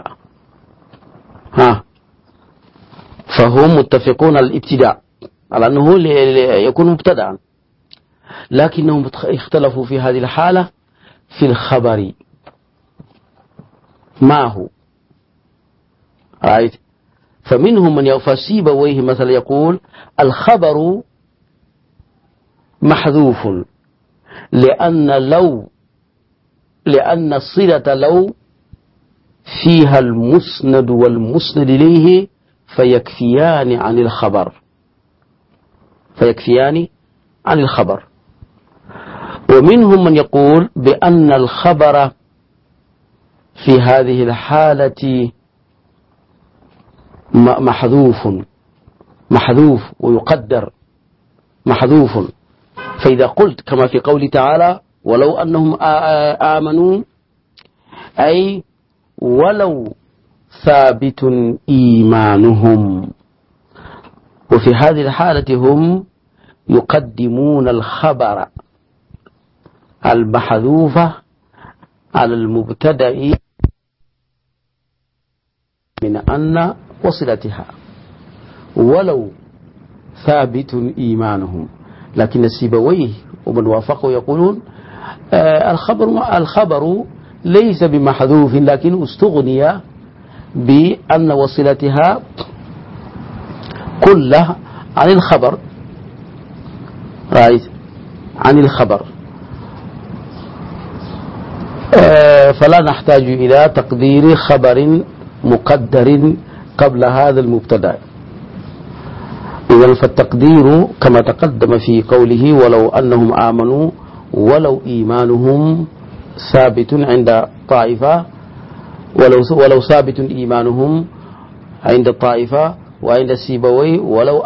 فهم متفقون على الابتداء، على أنه يكون مبتدأ، لكنهم اختلفوا في هذه الحالة في الخبر ما هو. رأيت؟ فمنهم من يفسيب ويه مثلا يقول الخبر محذوف لأن صلة لو فيها المسند والمسند إليه فيكفيان عن الخبر. ومنهم من يقول بأن الخبر في هذه الحالة محذوف ويقدر محذوف. فإذا قلت كما في قوله تعالى: ولو أنهم آمنوا، أي ولو ثابت إيمانهم. وفي هذه الحالة هم يقدمون الخبر المحذوف على المبتدأ من أن وصلتها، ولو ثابت إيمانهم. لكن السيبويه ومن وافقه يقولون الخبر ليس بمحذوف، لكن استغني بأن وصلتها كلها عن الخبر. رأيت؟ عن الخبر، فلا نحتاج إلى تقدير خبر مقدر قبل هذا المبتدأ. إذن فالتقدير كما تقدم في قوله: ولو أنهم آمنوا، ولو إيمانهم ثابت عند طائفة، ولو ثابت إيمانهم عند الطائفة، وعند السيبوي ولو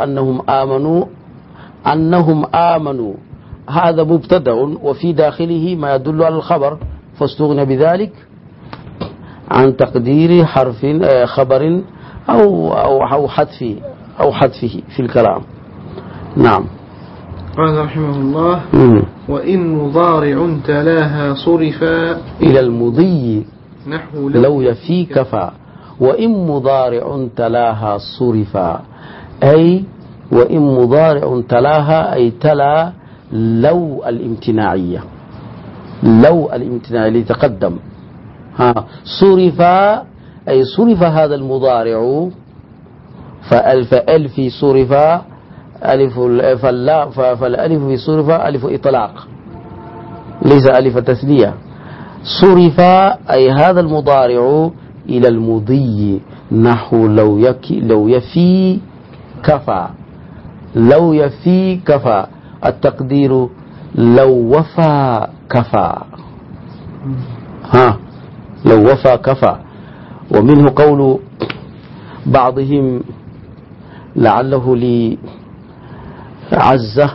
أنهم آمنوا هذا مبتدأ وفي داخله ما يدل على الخبر، فاستغنى بذلك عن تقدير حرف خبر أو حذفه في الكلام. نعم. قال رحمه الله وإن مضارع تلاها صرفا إلى المضي نحو لو يفي كفى. وإن مضارع تلاها صرفا أي وإن مضارع تلاها أي تلا لو الامتناعية، لو الامتناعية لتقدم صرفا أي صرف هذا المضارع، فألف في صرف ألف، فالألف في صرف ألف إطلاق ليس ألف تثنية. صرف أي هذا المضارع إلى المضي نحو لو يفي كفى، لو يفي كفى، التقدير لو وفى كفى، لو وفى كفى. ومنه قول بعضهم لعله لعزة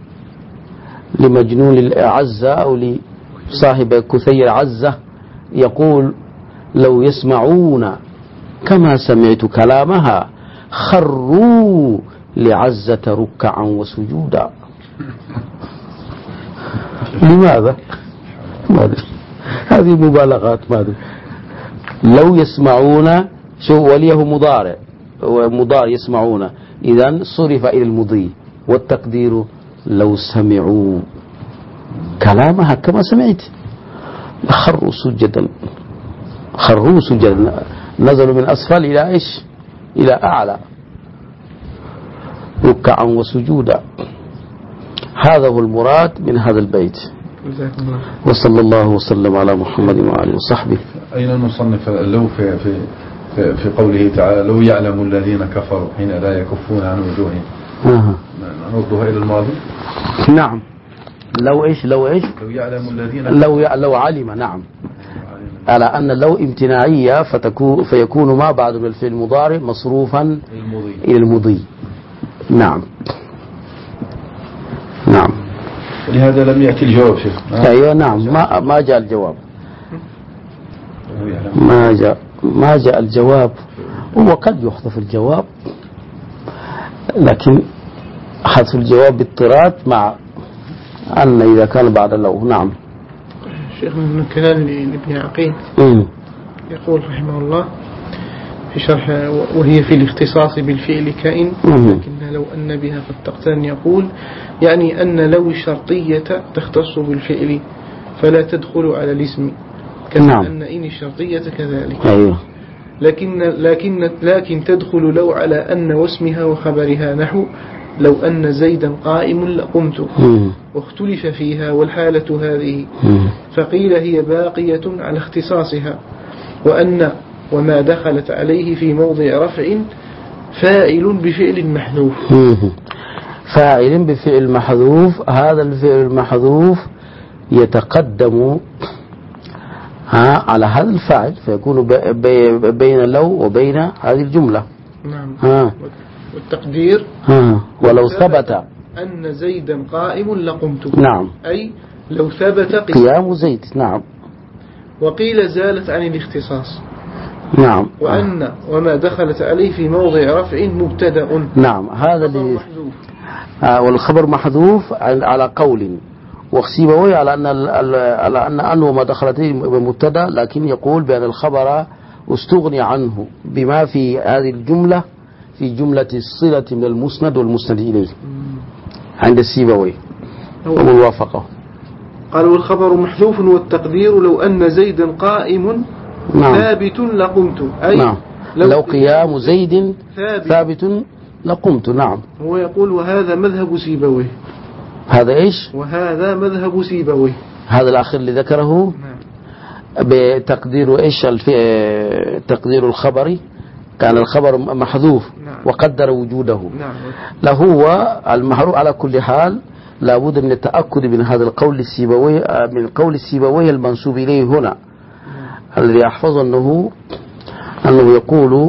لمجنون عزة أو لصاحب كثير عزة يقول لو يسمعون كما سمعت كلامها خروا لعزة ركعا وسجودا. لماذا؟ هذه مبالغات. ماذا لو يسمعون شو وليه مضارع ومضارع يسمعون، إذن صرف إلى المضي والتقدير لو سمعوا كلامها كما سمعت خروا سجدا، خروا سجدا، نزلوا من أسفل إلى إيش؟ إلى أعلى ركعا وسجودا. هذا هو المراد من هذا البيت. وصلى الله وسلم على محمد وآله وصحبه. أين نصنف لو في قوله تعالى لو يعلم الذين كفروا حين لا يكفون عن وجوههم، نردها إلى الماضي. نعم لو إيش لو يعلم الذين لو علم. نعم على أن لو امتناعية فيكون ما بعد الفعل المضارع مصروفا إلى المضي. نعم نعم. لهذا لم يأتي الجواب شيخ. أيوة نعم ما جاء الجواب، ما جاء الجواب. وقد يحذف الجواب، لكن حذف الجواب باضطراد مع أن إذا كان بعد لو. نعم. شيخ من كلام لابن عقيل يقول رحمه الله في شرح وهي في الاختصاص بالفعل كائن، لكن لو أن بها قد تقترن، يقول يعني أن لو الشرطية تختص بالفعل فلا تدخل على الاسم، كما أن إن الشرطية كذلك. أيوه. لكن تدخل لو على أن واسمها وخبرها نحو لو أن زيدا قائم لقمت، واختلف فيها والحالة هذه، فقيل هي باقية على اختصاصها، وأن وما دخلت عليه في موضع رفع فاعل بفعل محذوف. فاعل بفعل محذوف، هذا الفعل المحذوف يتقدم على هذا الفاعل فيكون بين لو وبين هذه الجملة. نعم. والتقدير ولو ثبت أن زيدا قائم لقمت. نعم. أي لو ثبت قيام زيد. نعم. وقيل زالت عن الاختصاص. نعم. وأن وما دخلت عليه في موضع رفع مبتدأ. نعم. هذا اللي والخبر محذوف على قول، وسيبويه على أن وما دخلت بمبتدأ، لكن يقول بأن الخبر استغني عنه بما في هذه الجملة في جملة الصلة من المسند والمسند إليه عند السيبويه وموافقه. قال والخبر محذوف والتقدير لو أن زيدا قائم ثابت لقمت. أي نعم. لو قيام زيد ثابت لقمت. نعم. هو يقول وهذا مذهب سيبويه. هذا إيش؟ وهذا مذهب سيبويه. هذا الآخر اللي ذكره. نعم. بتقدير إيش تقدير الخبر كان الخبر محذوف. نعم. وقدر وجوده. نعم. لهو المحروف. على كل حال لابد من التأكد من هذا القول السيبوي، من قول السيبوي المنسوب إليه هنا. نعم. الذي يحفظ أنه يقول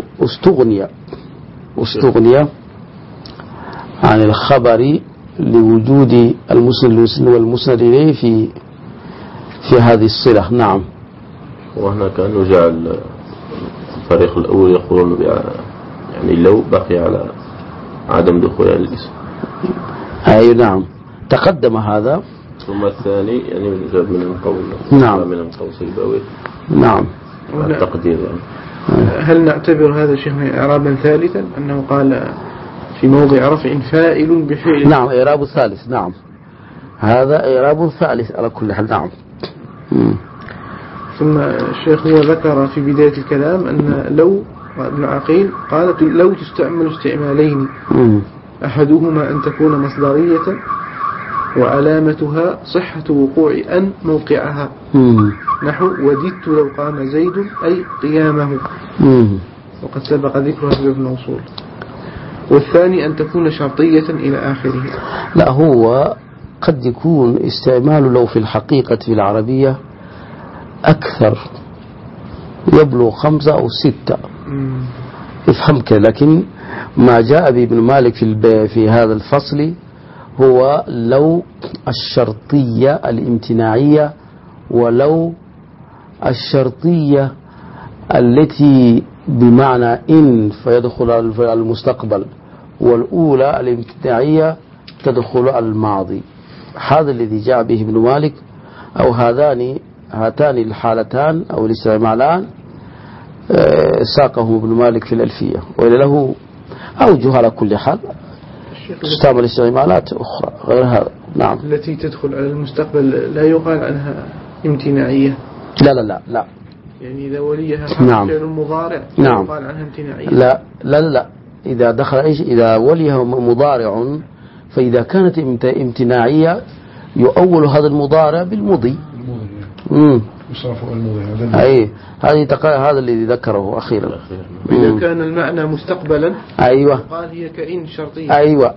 استغني عن الخبر لوجود المسند والمسند إليه في هذه الصلة. نعم. وهنا كأنه جعل الفريق الأول يقولون يعني لو بقي على عدم دخول الاسم. أي نعم. تقدم هذا. ثم الثاني يعني جاب من القول. نعم. من القول سيبوي. نعم. التقدير يعني. هل نعتبر هذا شيخنا إعرابا ثالثا أنه قال في موضع رفع فاعل بفعل؟ نعم إعراب الثالث. نعم هذا إعراب ثالث على كل حال. نعم. ثم الشيخ هو ذكر في بداية الكلام أن لو ابن عقيل قالت لو تستعمل استعمالين أحدهما أن تكون مصدرية وعلامتها صحة وقوع أن موقعها نحو وددت لو قام زيد أي قيامه، وقد سبق ذكرها في ابن الأصول. والثاني أن تكون شرطية إلى آخره. لا هو قد يكون استعمال لو في الحقيقة في العربية أكثر، يبلغ 5 أو 6. افهم كده. لكن ما جاء بابن مالك في هذا الفصل هو لو الشرطية الامتناعية، ولو الشرطية التي بمعنى إن فيدخل على المستقبل، والأولى الامتناعية تدخل على الماضي. هذا الذي جاء به ابن مالك، أو هاتان الحالتان أو الاستعمالان ساقه ابن مالك في الألفية، وإلى له أوجه على كل حال تستعمل استعمالات أخرى غير هذا. نعم. التي تدخل على المستقبل لا يقال عنها امتناعية. لا لا لا لا. يعني إذا وليها نعم. فعل مضارع نعم. يقال عنها امتناعية. لا لا لا. إذا دخل إذا وليها مضارع، فإذا كانت امتناعية يؤول هذا المضارع بالمضي. يصرف المضي. أي هذا الذي ذكره أخيرا. إذا كان المعنى مستقبلا أيوة قال هي كإن شرطية. أيوة.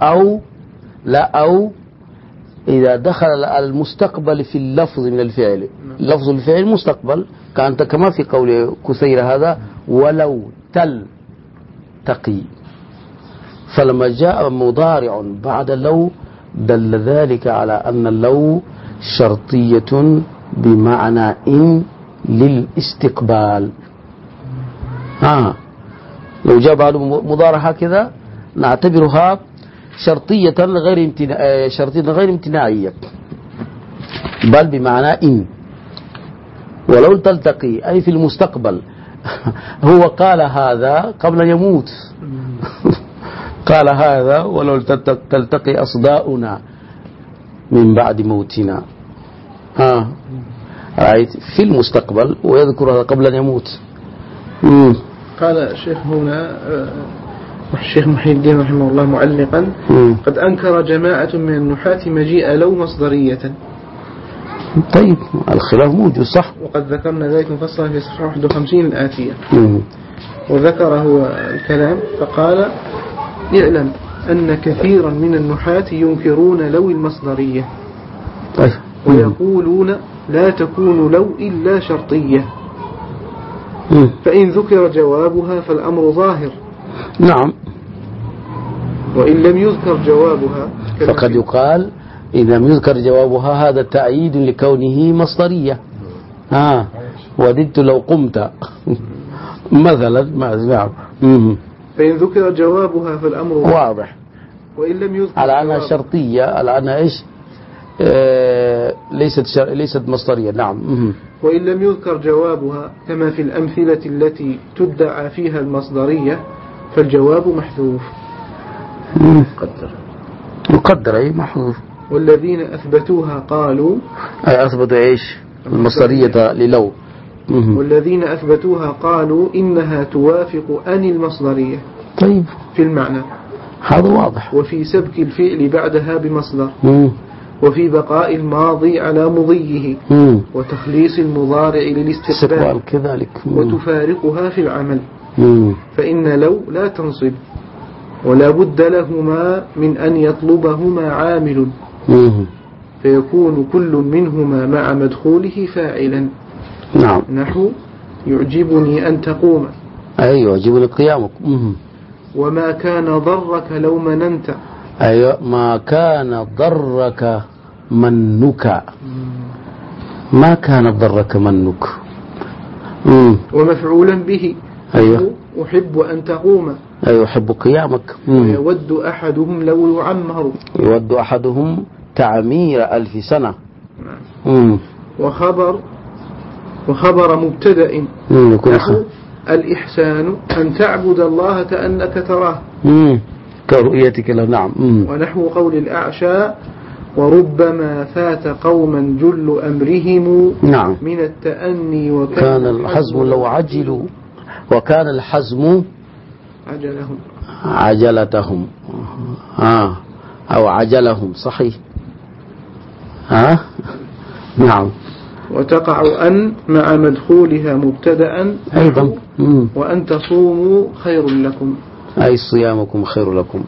أو إذا دخل المستقبل في اللفظ من الفعل، لفظ الفعل مستقبل، كأنت كما في قول كثير هذا ولو تلتقي، فلما جاء مضارع بعد لو دل ذلك على أن اللو شرطية بمعنى إن للاستقبال. لو جاء بعد مضارع هكذا نعتبرها شرطية غير امتناعية، بل بمعنى إن. ولو تلتقي أي في المستقبل. هو قال هذا قبل أن يموت. قال هذا ولو تلتقي أصداؤنا من بعد موتنا. رأيت في المستقبل، ويذكر هذا قبل أن يموت. قال الشيخ هنا الشيخ محي الدين رحمه الله معلقا قد أنكر جماعة من النحاة مجيء لو مصدرية. طيب الخلاف موجود صح، وقد ذكرنا ذلك مفصلا في صفحة 51 الآتية. وذكر هو الكلام فقال اعلم أن كثيرا من النحاة ينكرون لو المصدرية. طيب. ويقولون لا تكون لو إلا شرطية، فإن ذكر جوابها فالأمر ظاهر. نعم. وإن لم يذكر جوابها فقد يقال إذا لم يذكر جوابها هذا تأييد لكونه مصدرية. وددت لو قمت مثلا. نعم. فإن ذكر جوابها فالأمر واضح. وإن لم يذكر على أنها شرطية، على أنها إيش؟ ليست مصدرية. نعم. وإن لم يذكر جوابها كما في الأمثلة التي تدعى فيها المصدرية فالجواب محذوف. مقدر أي محذوف. والذين أثبتوها قالوا أثبتوا إيش؟ المصدرية للو. والذين أثبتوها قالوا إنها توافق أن المصدرية. طيب. في المعنى هذا واضح. وفي سبك الفعل بعدها بمصدر، وفي بقاء الماضي على مضيه، وتخليص المضارع للاستقبال كذلك، وتفارقها في العمل. فإن لو لا تنصب، ولا بد لهما من أن يطلبهما عامل، فيكون كل منهما مع مدخوله فاعلا. نعم. نحو يعجبني أن تقوم. أيوة يعجبني قيامك. وما كان ضرك لو مننت. أيوة ما كان ضرك منك. ما كان ضرك منك. ومفعولا به. أيوة أحب أن تقوم. أيوة أحب قيامك. ويود أحدهم لو يعمر. يود أحدهم تعمير 1000 سنة. وخبر مبتدأ نحو الإحسان أن تعبد الله كأنك تراه كرؤيتك له. نعم. ونحو قول الأعشى وربما فات قوما جل أمرهم نعم من التأني وكان الحزم لو عجلوا وكان الحزم عجلتهم أو عجلهم صحيح. نعم. وتقع أن مع مدخولها مبتدأ أيضا وأن تصوموا خير لكم أي صيامكم خير لكم.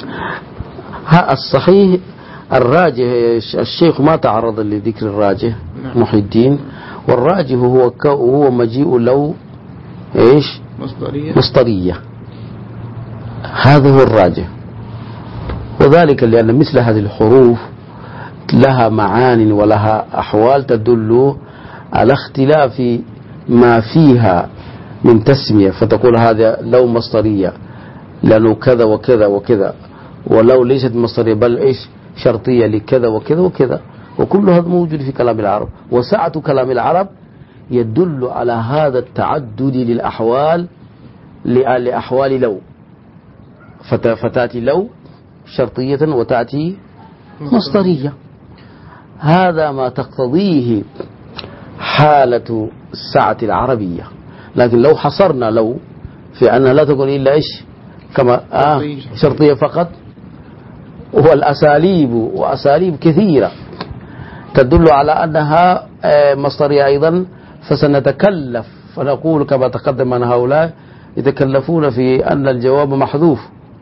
الصحيح الراجح الشيخ ما تعرض لذكر الراجح محي الدين، والراجح هو مجيء لو إيش مصدرية. هذا هو الراجح، وذلك لأن مثل هذه الحروف لها معان ولها أحوال تدل على اختلاف ما فيها من تسمية، فتقول هذا لو مصدرية لأنه كذا وكذا وكذا، ولو ليست مصدرية بل إيش شرطية لكذا وكذا وكذا، وكل هذا موجود في كلام العرب. وسعة كلام العرب يدل على هذا التعدد للأحوال لأحوال لو، فتأتي لو شرطية وتأتي مصدرية. هذا ما تقتضيه حالة السعة العربية. لكن لو حصرنا لو في أنها لا تكون إلا إيش كما شرطية فقط، والأساليب وأساليب كثيرة تدل على أنها مصدرية أيضا، فسنتكلف فنقول كما تقدم أن هؤلاء يتكلفون في أن الجواب محذوف.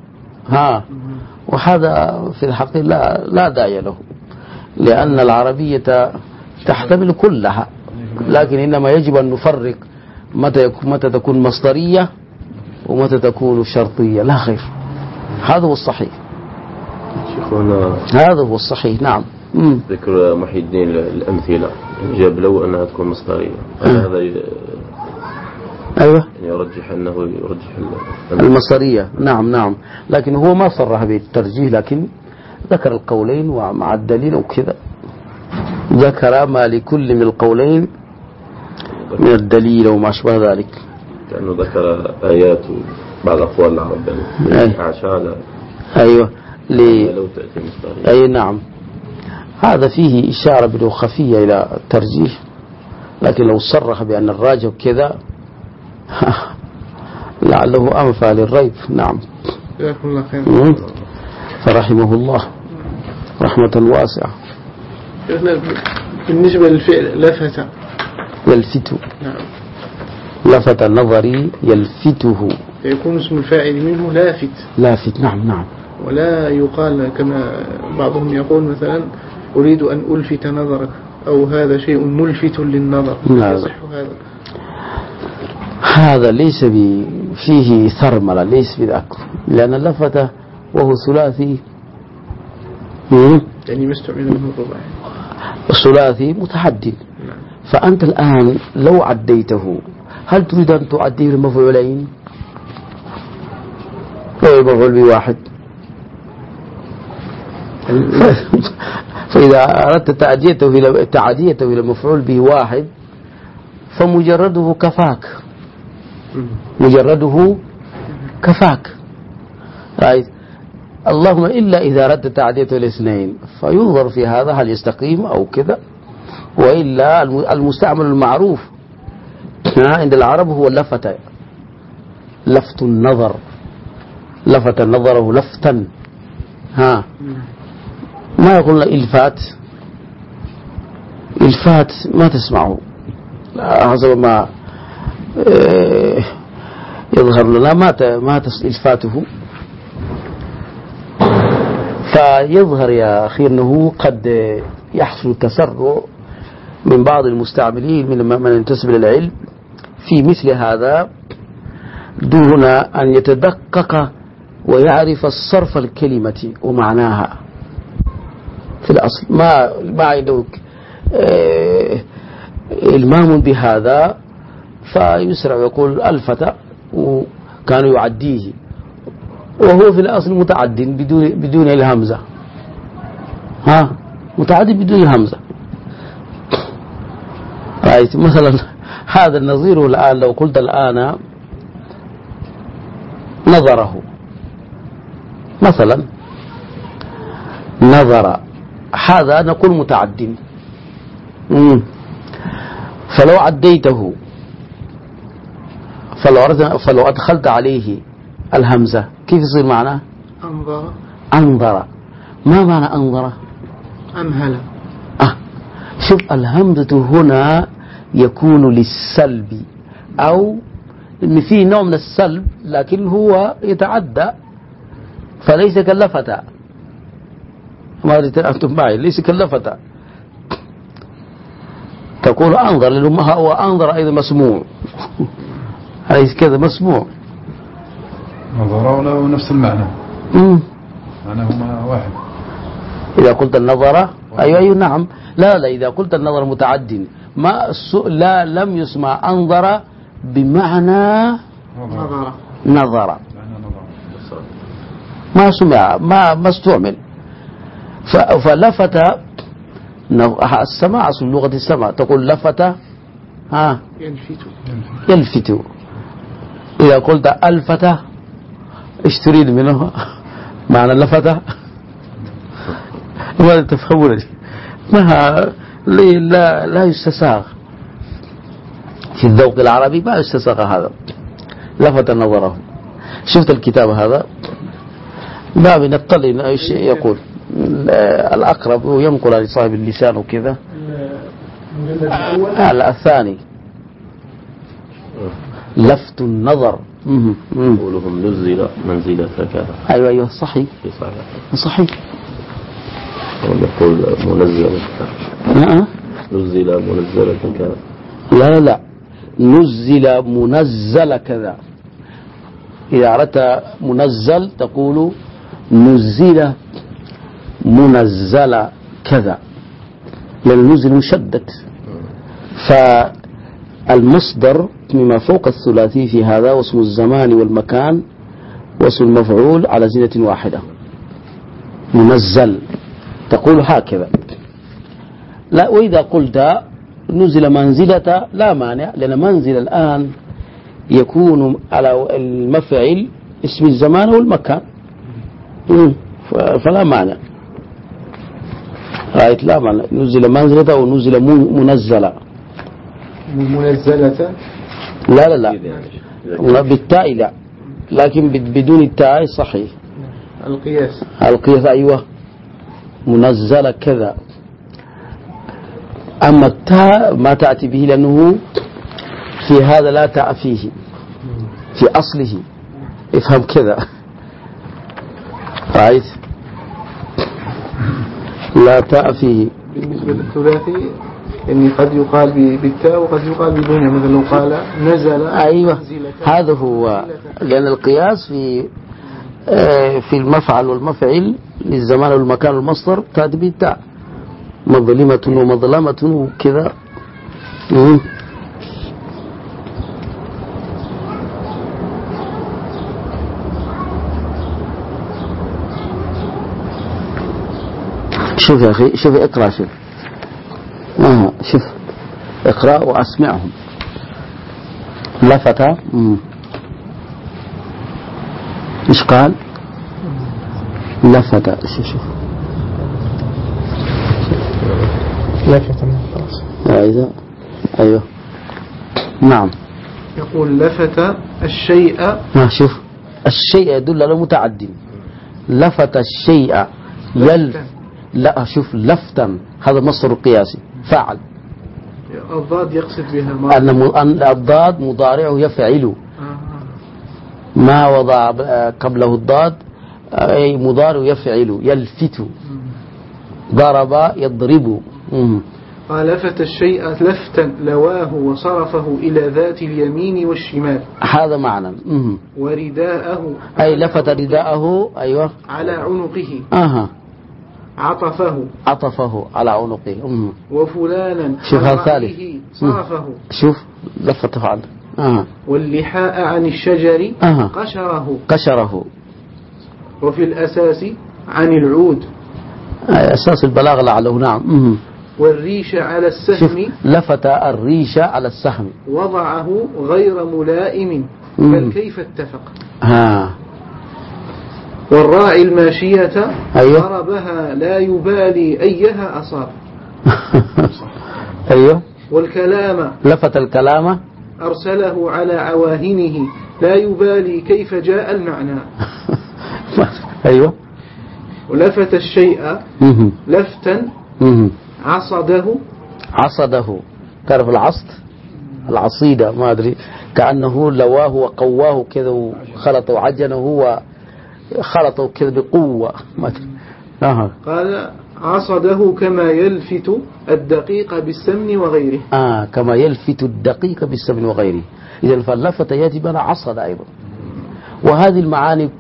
وهذا في الحقيقة لا داعي له، لأن العربية تحتمل كلها، لكن إنما يجب أن نفرق متى تكون مصدرية ومتى تكون شرطية، لا غير. هذا هو الصحيح. هذا هو الصحيح. نعم. ذكر محي الدين الأمثلة جاب لو أنها تكون مصدرية، هذا أيوة يرجح أنه يرجح المصدرية. نعم. لكن هو ما صرح بالترجيح، لكن ذكر القولين ومع الدليل وكذا، ذكر ما لكل من القولين من الدليل وما أشبه ذلك، كأنه ذكر آيات بعض أقوال العرب يعني أعشى. أيوة لو تأتي مصدرية. أي نعم. هذا فيه إشارة بدو خفية إلى الترجيح، لكن لو صرح بأن الراجح كذا لعله أنفع للريب. نعم. جزاكم الله خير. فرحمه الله رحمة واسعة. بالنسبة للفعل لفت يلفت. نعم. لفت نظري يلفته، يكون اسم الفاعل منه لافت. نعم. ولا يقال كما بعضهم يقول مثلا أريد أن ألفت نظرك، أو هذا شيء ملفت للنظر. يصح هذا ليس فيه ثرملة، ليس بذاك، لأن اللفت وهو ثلاثي يعني مستعمل منه الرباعي، الثلاثي متعدد. فأنت الآن لو عديته هل تريد أن تعديه المفعولين أو المفعول بواحد؟ فإذا أردت تعديته إلى مفعول به واحد فمجرده كفاك. اللهم إلا إذا أردت تعديته الاثنين فينظر في هذا هل يستقيم أو كذا، وإلا المستعمل المعروف عند العرب هو لفت النظر، لفت نظره لفتا. ما يقولون إلفات ما تسمعه حسب ما يظهر لنا ما إلفاته. فيظهر يا أخي أنه قد يحصل تسرع من بعض المستعملين من ينتسب للعلم في مثل هذا دون أن يتدقق ويعرف الصرف الكلمة ومعناها في الأصل. ما عنده إلمام بهذا فيسرع ويقول الفتى وكانوا يعديه، وهو في الأصل متعد بدون الهمزة. متعدي بدون الهمزة. رأيت مثلا هذا النظير الآن لو قلت الآن نظره مثلا، نظر، هذا نقول متعد. فلو عديته، فلو أدخلت عليه الهمزة كيف يصير معناه؟ أنظر. ما معنى أنظر؟ أمهل. شوف الهمزة هنا يكون للسلب، أو إن فيه نوع من السلب لكن هو يتعدى، فليس كاللفتة. ما أنتم معي؟ ليس كاللفتة. تقول أنظر لأنه هو أنظر أيضا مسموع. ليس كذا مسموع. نظر له نفس المعنى. معناهما واحد. إذا قلت النظر أيوة نعم. لا إذا قلت النظر متعد لا لم يسمع أنظر بمعنى نظر. ما سمع، ما استعمل. فلفت السماع، أصل لغة السماع تقول لفت يلفت. إذا قلت ألفت إيش تريد منه؟ معنى لفت ماذا تفهمون؟ لا يستساغ في الذوق العربي، ما يستساغ هذا. لفت نظره. شفت الكتاب هذا ما بنطلع ايش يقول الأقرب ينقل لصاحب اللسان وكذا. الثاني لفت النظر. قولهم نزل منزلة كذا. أيوة صحيح. ونقول منزلة نزل منزلة كذا. لا نزل منزل كذا. إذا أردت منزل تقول نزل منزل كذا، لأن النزل مشدد. فالمصدر مما فوق الثلاثي في هذا واسم الزمان والمكان واسم المفعول على زينة واحدة. منزل تقول هكذا. لا، وإذا قلت نزل منزلة لا مانع، لأن منزل الآن يكون على المفعل اسم الزمان والمكان، فلا مانع. رأيت لا مانع نزل منزلة أو نزل منزلة. منزلة لا بالتاء لا، لكن بدون التاء صحيح. القياس أيوة منزلة كذا. أما التاء ما تأتي به لأنه في هذا لا تاء فيه في أصله. افهم كذا. رأيت لا تاء فيه. بالنسبة للثلاثي يعني قد يقال بالتاء وقد يقال بدونها، مثلا لو قال نزل. أيوة هذا هو، لأن القياس في المفعل والمفعل للزمان والمكان والمصدر تأتي بالتاء، مظلمة ومظلمة وكذا. شوف يا أخي، شوف اقرأ، شوف اقرأ وأسمعهم. لفت إيش قال؟ لفت. شوف لفت. أيوه نعم. يقول لفت الشيء. شوف الشيء يدل على متعد. لفت الشيء لا شوف لفتا هذا مصدر قياسي فعل. الضاد يقصد بها أن الضاد مضارعه يفعل. ما وضع قبله الضاد أي مضارع يفعل يلفت. ضرب يضرب. قال لفت الشيء لفتا لواه وصرفه إلى ذات اليمين والشمال. هذا معنى. ورداءه أي لفت رداءه. أيوة على عنقه. عطفه على عنقه. وفلانا شوف الثالث صرفه. شوف لفت فعل. واللحاء عن الشجر قشره. قشره. وفي الأساس عن العود أساس البلاغة لعله. نعم. والريش على السهم لفت الريش على السهم وضعه غير ملائم بل كيف اتفق. والراعي الماشية أيوه. ضربها لا يبالي أيها أصاب. أيوه. والكلام لفت الكلام أرسله على عواهنه لا يبالي كيف جاء المعنى. أيوه. ولفت الشيء لفتا عصده تعرف العصد العصيدة ما أدري كأنه لواه وقواه كذا وخلط وعجنه وخلطه كذا بقوة ما أدري. قال عصده كما يلفت الدقيق بالسمن وغيره. كما يلفت الدقيق بالسمن وغيره. إذا فاللفت يجب أن عصد أيضا. وهذه المعاني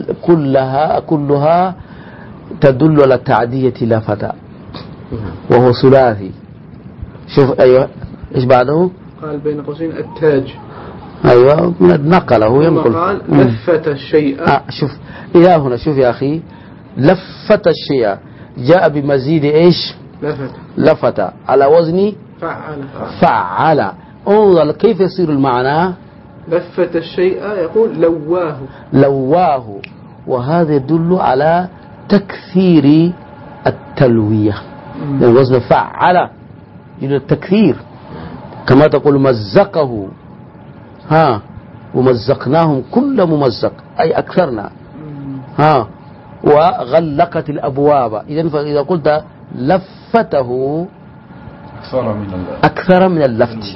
كلها تدل على تعدية لفت وهو ثلاثي. شوف أيوة إيش بعده؟ قال بين قوسين التاج. أيوة نقله ينقل. قال لفت الشيء. شوف إلى هنا شوف يا أخي لفت الشيء جاء بمزيد إيش؟ لفت على وزن فعل. انظر كيف يصير المعنى. لفت الشيء يقول لواه وهذا يدل على تكثير التلوية. الوزن فعل يدل التكثير كما تقول مزقه ومزقناهم كل ممزق أي أكثرنا وغلقت الأبواب. إذن فإذا قلت لفته أكثر من اللفت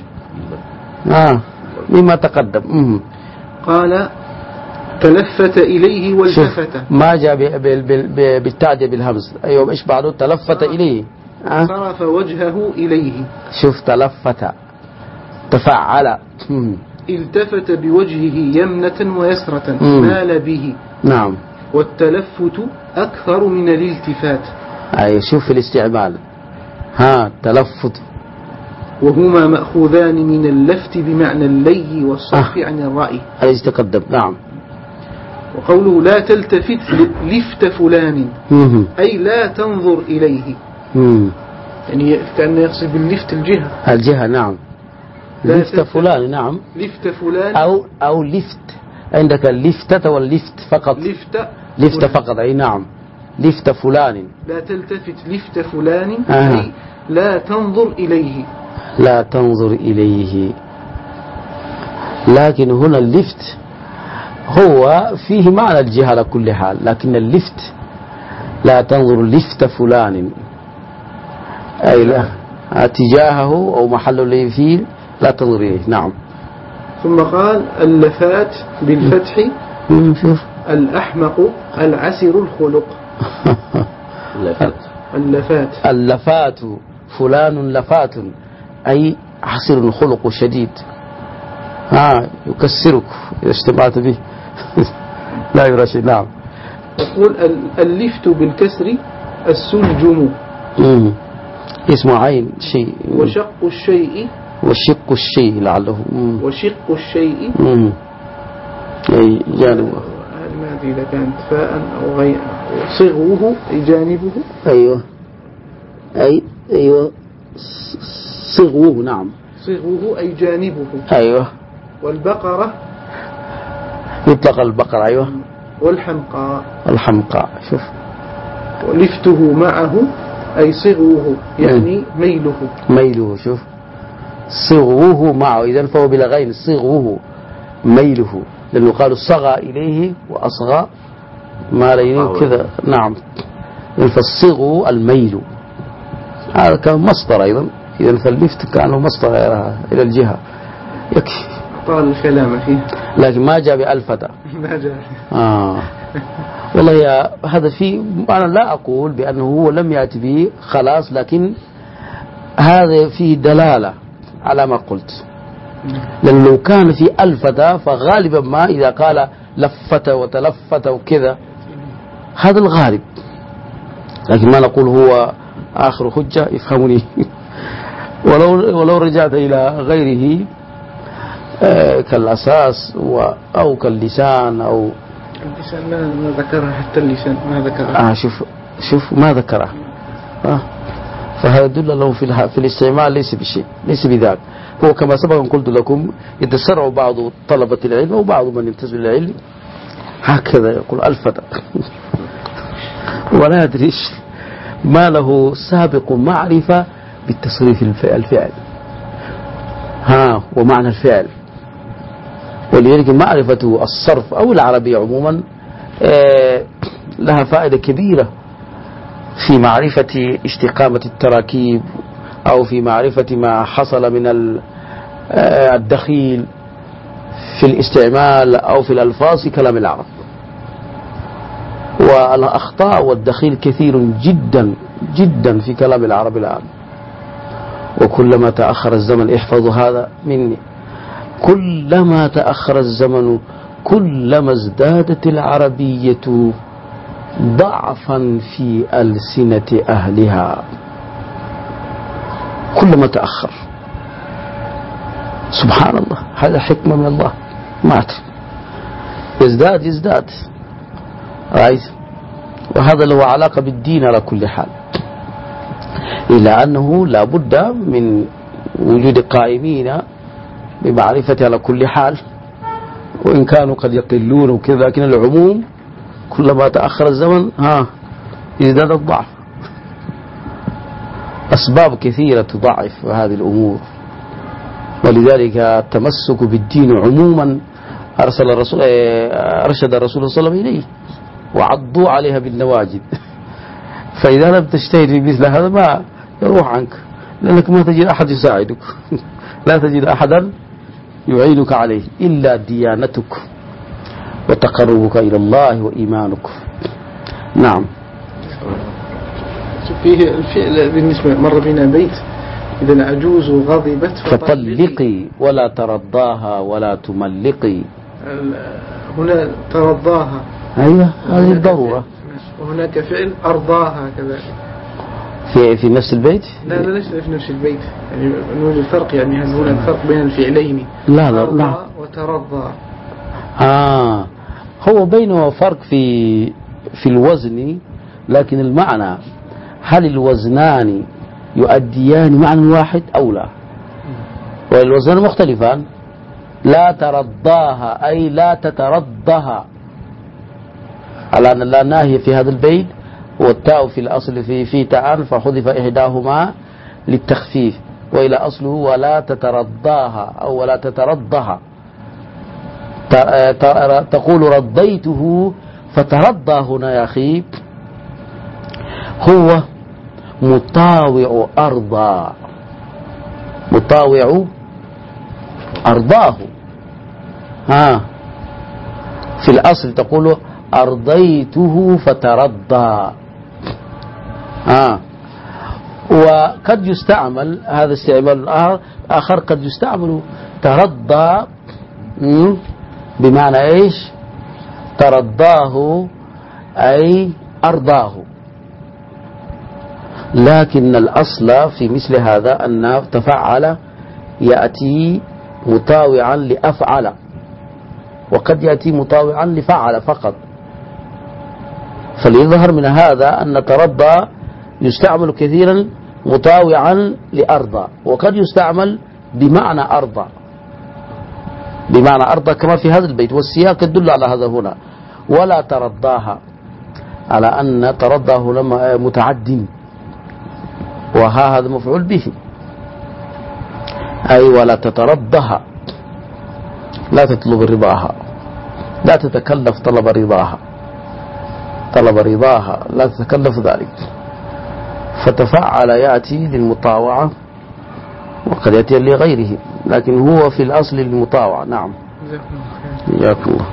مما تقدم. قال تلفت إليه والتفت ما جاء بالتعدية بالهمز. أيوة إيش بعده تلفت إليه صرف وجهه إليه. شوف تلفت تفعل التفت بوجهه يمنة ويسرة مال به. نعم. والتلفت أكثر من الالتفات. أي شوف الاستعمال تلفت وهما مأخوذان من اللفت بمعنى اللي والصرف عن الرأي الذي تقدم. نعم. وقوله لا تلتفت لفت فلان أي لا تنظر إليه. يعني كأنه يقصد باللفت الجهة. نعم. لفت فلان. نعم. لفت فلان أو لفت عندك اللفتة واللفت فقط. لفت فقط. أي نعم. لفت فلان لا تلتفت لفت فلان أي لا تنظر إليه. لا تنظر إليه. لكن هنا اللفت هو فيه معنى الجهة على كل حال. لكن اللفت لا تنظر لفت فلان أي لا تجاهه أو محل اللي فيه لا تنظر إليه. نعم. ثم قال اللفات بالفتح الأحمق العسر الخلق. اللفات فلان لفات أي عسر الخلق شديد يكسرك إذا اجتمعت به لا يرى شيء. نعم. يقول اللفت بالكسر السلجم اسمه عين شيء. وشق الشيء لعله وشق الشيء أي جانبه. ما أدري إذا كانت فاء أو غير. صغوه أي جانبه. أيوة صغوه. نعم. صغوه أي جانبه. أيوة. والبقرة يطلق البقرة. أيوة. والحمقاء شوف. ولفته معه أي صغوه يعني ميله. شوف صغوه معه. إذن فهو بلا غين صغوه ميله لأنه قالوا صغى إليه وأصغى ما لينه كذا. نعم. فالصغو الميل هذا كان مصدر أيضا. إذن فاللفت كانه مصدر غيرها إلى الجهة يكفي. طال الكلام فيه لكن ما جاء بألفتة. ما جاء. والله يا هذا فيه أنا لا أقول بأنه هو لم يأتي به خلاص لكن هذا فيه دلالة على ما قلت. لأن لو كان في ألفتة فغالبا ما إذا قال لفت وتلفت وكذا هذا الغالب. لكن ما نقول هو آخر حجة يفهمني. ولو رجعت إلى غيره كالأساس أو كاللسان أو اللسان ما ذكرها. حتى اللسان ما ذكرها. شوف شوف ما ذكره. فهذا يدل له في الاستعمال ليس بشيء، ليس بذاك. هو كما سبق أن قلت لكم يتسرع بعض طلبة العلم وبعض من ينتسب للعلم هكذا يقول الفتى ولا يدري ما له سابق معرفة بالتصريف الفعل ومعنى الفعل. ولذلك معرفة الصرف أو العربية عموما لها فائدة كبيرة في معرفة استقامة التراكيب أو في معرفة ما حصل من الدخيل في الاستعمال أو في الألفاظ في كلام العرب. والأخطاء والدخيل كثير جدا جدا في كلام العرب الآن. وكلما تأخر الزمن، احفظوا هذا مني، كلما تأخر الزمن كلما ازدادت العربية ضعفا في ألسنة أهلها. كلما تأخر، سبحان الله، هذا حكمة من الله، مات يزداد رأيت. وهذا له علاقة بالدين على كل حال، إلا أنه لا بد من وجود قائمين بمعرفة على كل حال، وإن كانوا قد يقلون وكذا، لكن العموم كلما تأخر الزمن يزداد الضعف. أسباب كثيرة تضعف هذه الأمور، ولذلك التمسك بالدين عموما أرشد الرسول صلى الله عليه وسلم إليه، وعضوا عليها بالنواجذ. فإذا لم تجتهد في مثل هذا ما يروح عنك، لأنك ما تجد أحد يساعدك لا تجد أحدا يعينك عليه إلا ديانتك وتقربك إلى الله وإيمانك. نعم. فيه الفعل بالنسبة مر بنا بيت إذا العجوز غضبت فطلقي ولا ترضاها ولا تملقي. هنا ترضاها، أيوة هذه الضرورة. وهناك فعل أرضاها كذلك في نفس البيت؟ لا ليس في نفس البيت، يعني نقول الفرق، يعني هل هناك فرق بين الفعلين؟ لا وترضى. هو بينه فرق في الوزن، لكن المعنى هل الوزنان يؤديان معنى واحد أو لا؟ والوزنان مختلفان. لا ترضاها أي لا تترضها، على أن لا ناهي في هذا البيت، والتاء في الأصل في تاء فحذف إحداهما للتخفيف، وإلى أصله ولا تترضاها أو ولا تترضها. تقول رضيته فترضى هنا يا أخي هو مطاوع أرضى، مطاوع أرضاه. في الأصل تقول أرضيته فترضى. وقد يستعمل هذا استعمال آخر، قد يستعمل ترضى بمعنى إيش؟ ترضاه أي أرضاه. لكن الأصل في مثل هذا أن تفعل يأتي مطاوعا لأفعل، وقد يأتي مطاوعا لفعل فقط. فليظهر من هذا أن ترضى يستعمل كثيرا مطاوعا لأرضى، وقد يستعمل بمعنى أرضى، بمعنى أرضى كما في هذا البيت. والسياق يدل على هذا هنا، ولا ترضاها، على أن ترضى هنا متعد، وهذا مفعول به، أي ولا تترضها، لا تطلب رضاها، لا تتكلف طلب رضاها، لا تتكلف ذلك. فتفعل يأتي للمطاوعة، وقد يأتي لغيره، لكن هو في الأصل للمطاوعة. نعم. جزاكم الله.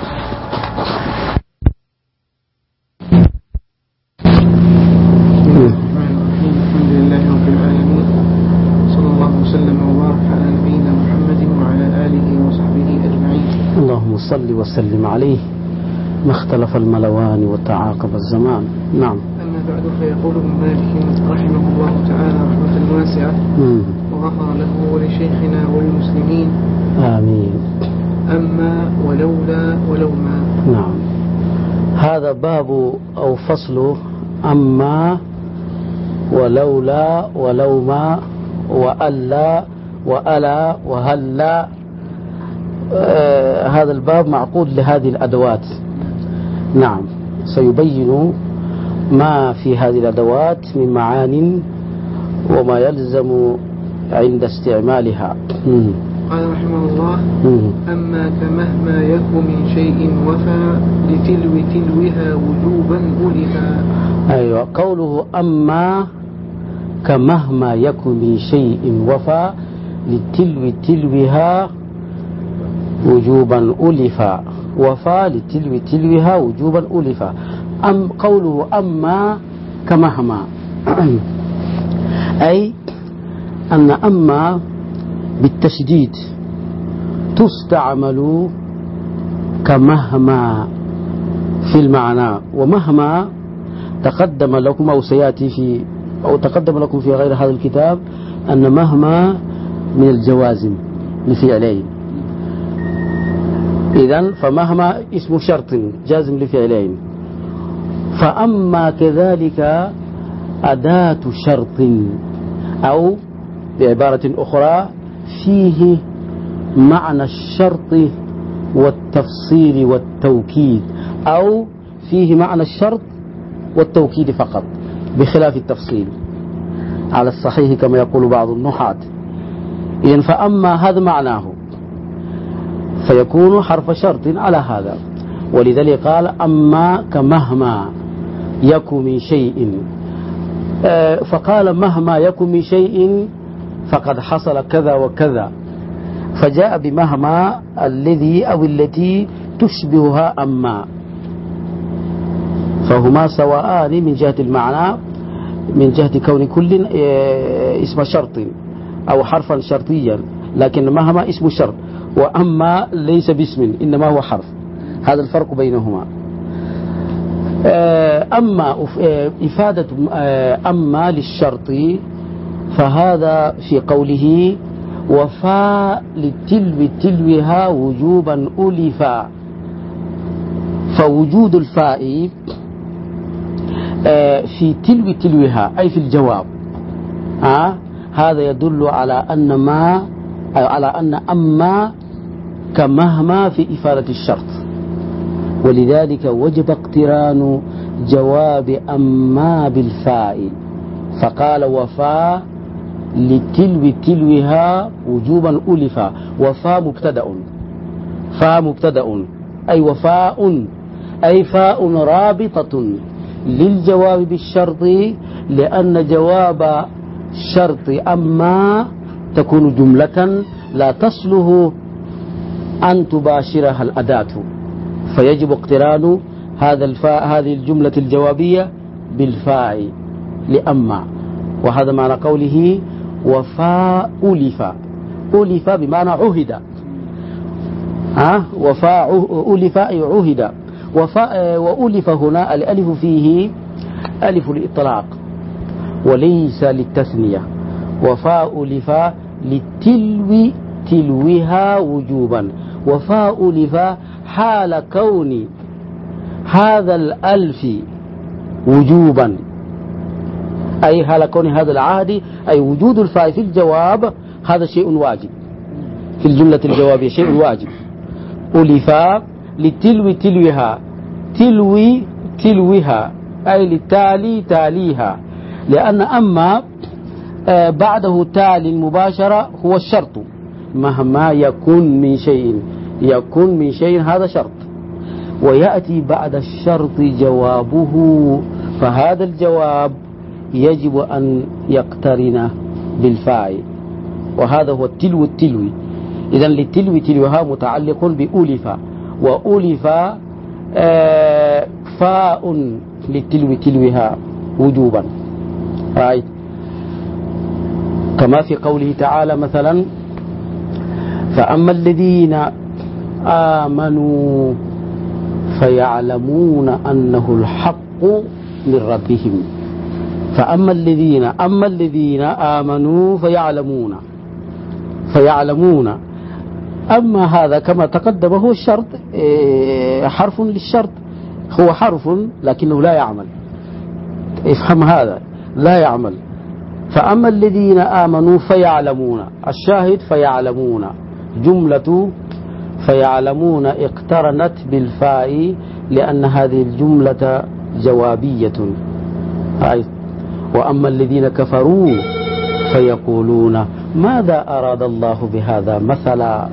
الحمد لله رب العالمين، صلى الله وسلم وبارك على نبينا محمد وعلى آله وصحبه أجمعين. اللهم صل وسلم عليه ما اختلف الملوان وتعاقب الزمان. نعم. أما بعد، فيقول ابن مالك رحمه الله تعالى رحمة واسعة وغفر له ولشيخنا وللمسلمين آمين. أما ولولا ولو ما. نعم. هذا باب أو فصل أما ولولا ولوما وألا وألا وهلا. هذا الباب معقود لهذه الأدوات. نعم، سيبين ما في هذه الأدوات من معان وما يلزم عند استعمالها. قال رحمه الله: أما كمهما يك من شيء وفى لتلو تلوها وجوبا ألفا. أيوة، قوله أما كمهما يك من شيء وفى لتلو تلوها وجوبا ألفا. وفى لتلو تلوها وجوبا ألفا. قوله أما كمهما أي أن أما بالتشديد تستعمل كمهما في المعنى. ومهما تقدم لكم أو سيأتي في أو تقدم لكم في غير هذا الكتاب أن مهما من الجوازم لفعلين. إذن فمهما اسم شرط جازم لفعلين. فأما كذلك أداة شرط، أو بعبارة أخرى فيه معنى الشرط والتفصيل والتوكيد، أو فيه معنى الشرط والتوكيد فقط بخلاف التفصيل على الصحيح كما يقول بعض النحاة. إذن فأما هذا معناه، فيكون حرف شرط على هذا. ولذلك قال أما كمهما يكن من شيء. فقال مهما يكن من شيء فقد حصل كذا وكذا، فجاء بمهما الذي أو التي تشبهها أما، فهما سواءان من جهة المعنى، من جهة كون كل اسم شرط أو حرفا شرطيا، لكن مهما اسم شرط وأما ليس باسم إنما هو حرف. هذا الفرق بينهما. أما إفادة أما للشرط فهذا في قوله وفاء لتلو تلوها وجوبا ألفا. فوجود الفاء في تلو تلوها أي في الجواب، هذا يدل على أن ما على أن أما كمهما في إفادة الشرط. ولذلك وجب اقتران جواب أما بالفاء، فقال وفاء لتلو تلوها وجوبا ألفا. وفاء مبتدأ، فاء مبتدأ أي وفاء أي فاء رابطة للجواب بالشرط، لأن جواب الشرط أما تكون جملة لا تصله أن تباشرها الأداة، فيجب اقتران هذا الفاء هذه الجملة الجوابية بالفاء لأما. وهذا معنى قوله وفاء ألف. ألف بمعنى عهد، وفاء ألف أي عهد. وفاء وألف هنا الألف فيه ألف الإطلاق وليس للتثنية. وفاء ألف للتلو تلوها وجوبا. وفاء ألف حال كون هذا الألف وجوبا، أي حال كون هذا العهد، أي وجود الفاء في الجواب هذا شيء واجب في الجملة الجوابية، شيء واجب. ألف لتلو تلوها، تلوي تلوها أي للتالي تاليها، لأن أما بعده تالي المباشرة هو الشرط. مهما يكن من شيء، يكن من شيء هذا شرط، ويأتي بعد الشرط جوابه، فهذا الجواب يجب أن يقترن بالفاء، وهذا هو التلو التلوي. إذن للتلو تلوها متعلق بألف، وألف فاء للتلو تلوها وجوبا. رأيت كما في قوله تعالى مثلا فأما الذين آمنوا فيعلمون أنه الحق من ربهم. فأما الذين آمنوا فيعلمون. أما هذا كما تقدم هو الشرط، حرف للشرط، هو حرف لكنه لا يعمل. افهم هذا، لا يعمل. فأما الذين آمنوا فيعلمون، الشاهد فيعلمون، جملة فيعلمون اقترنت بالفاء لأن هذه الجملة جوابية. وأما الذين كفروا فيقولون ماذا أراد الله بهذا مثلا،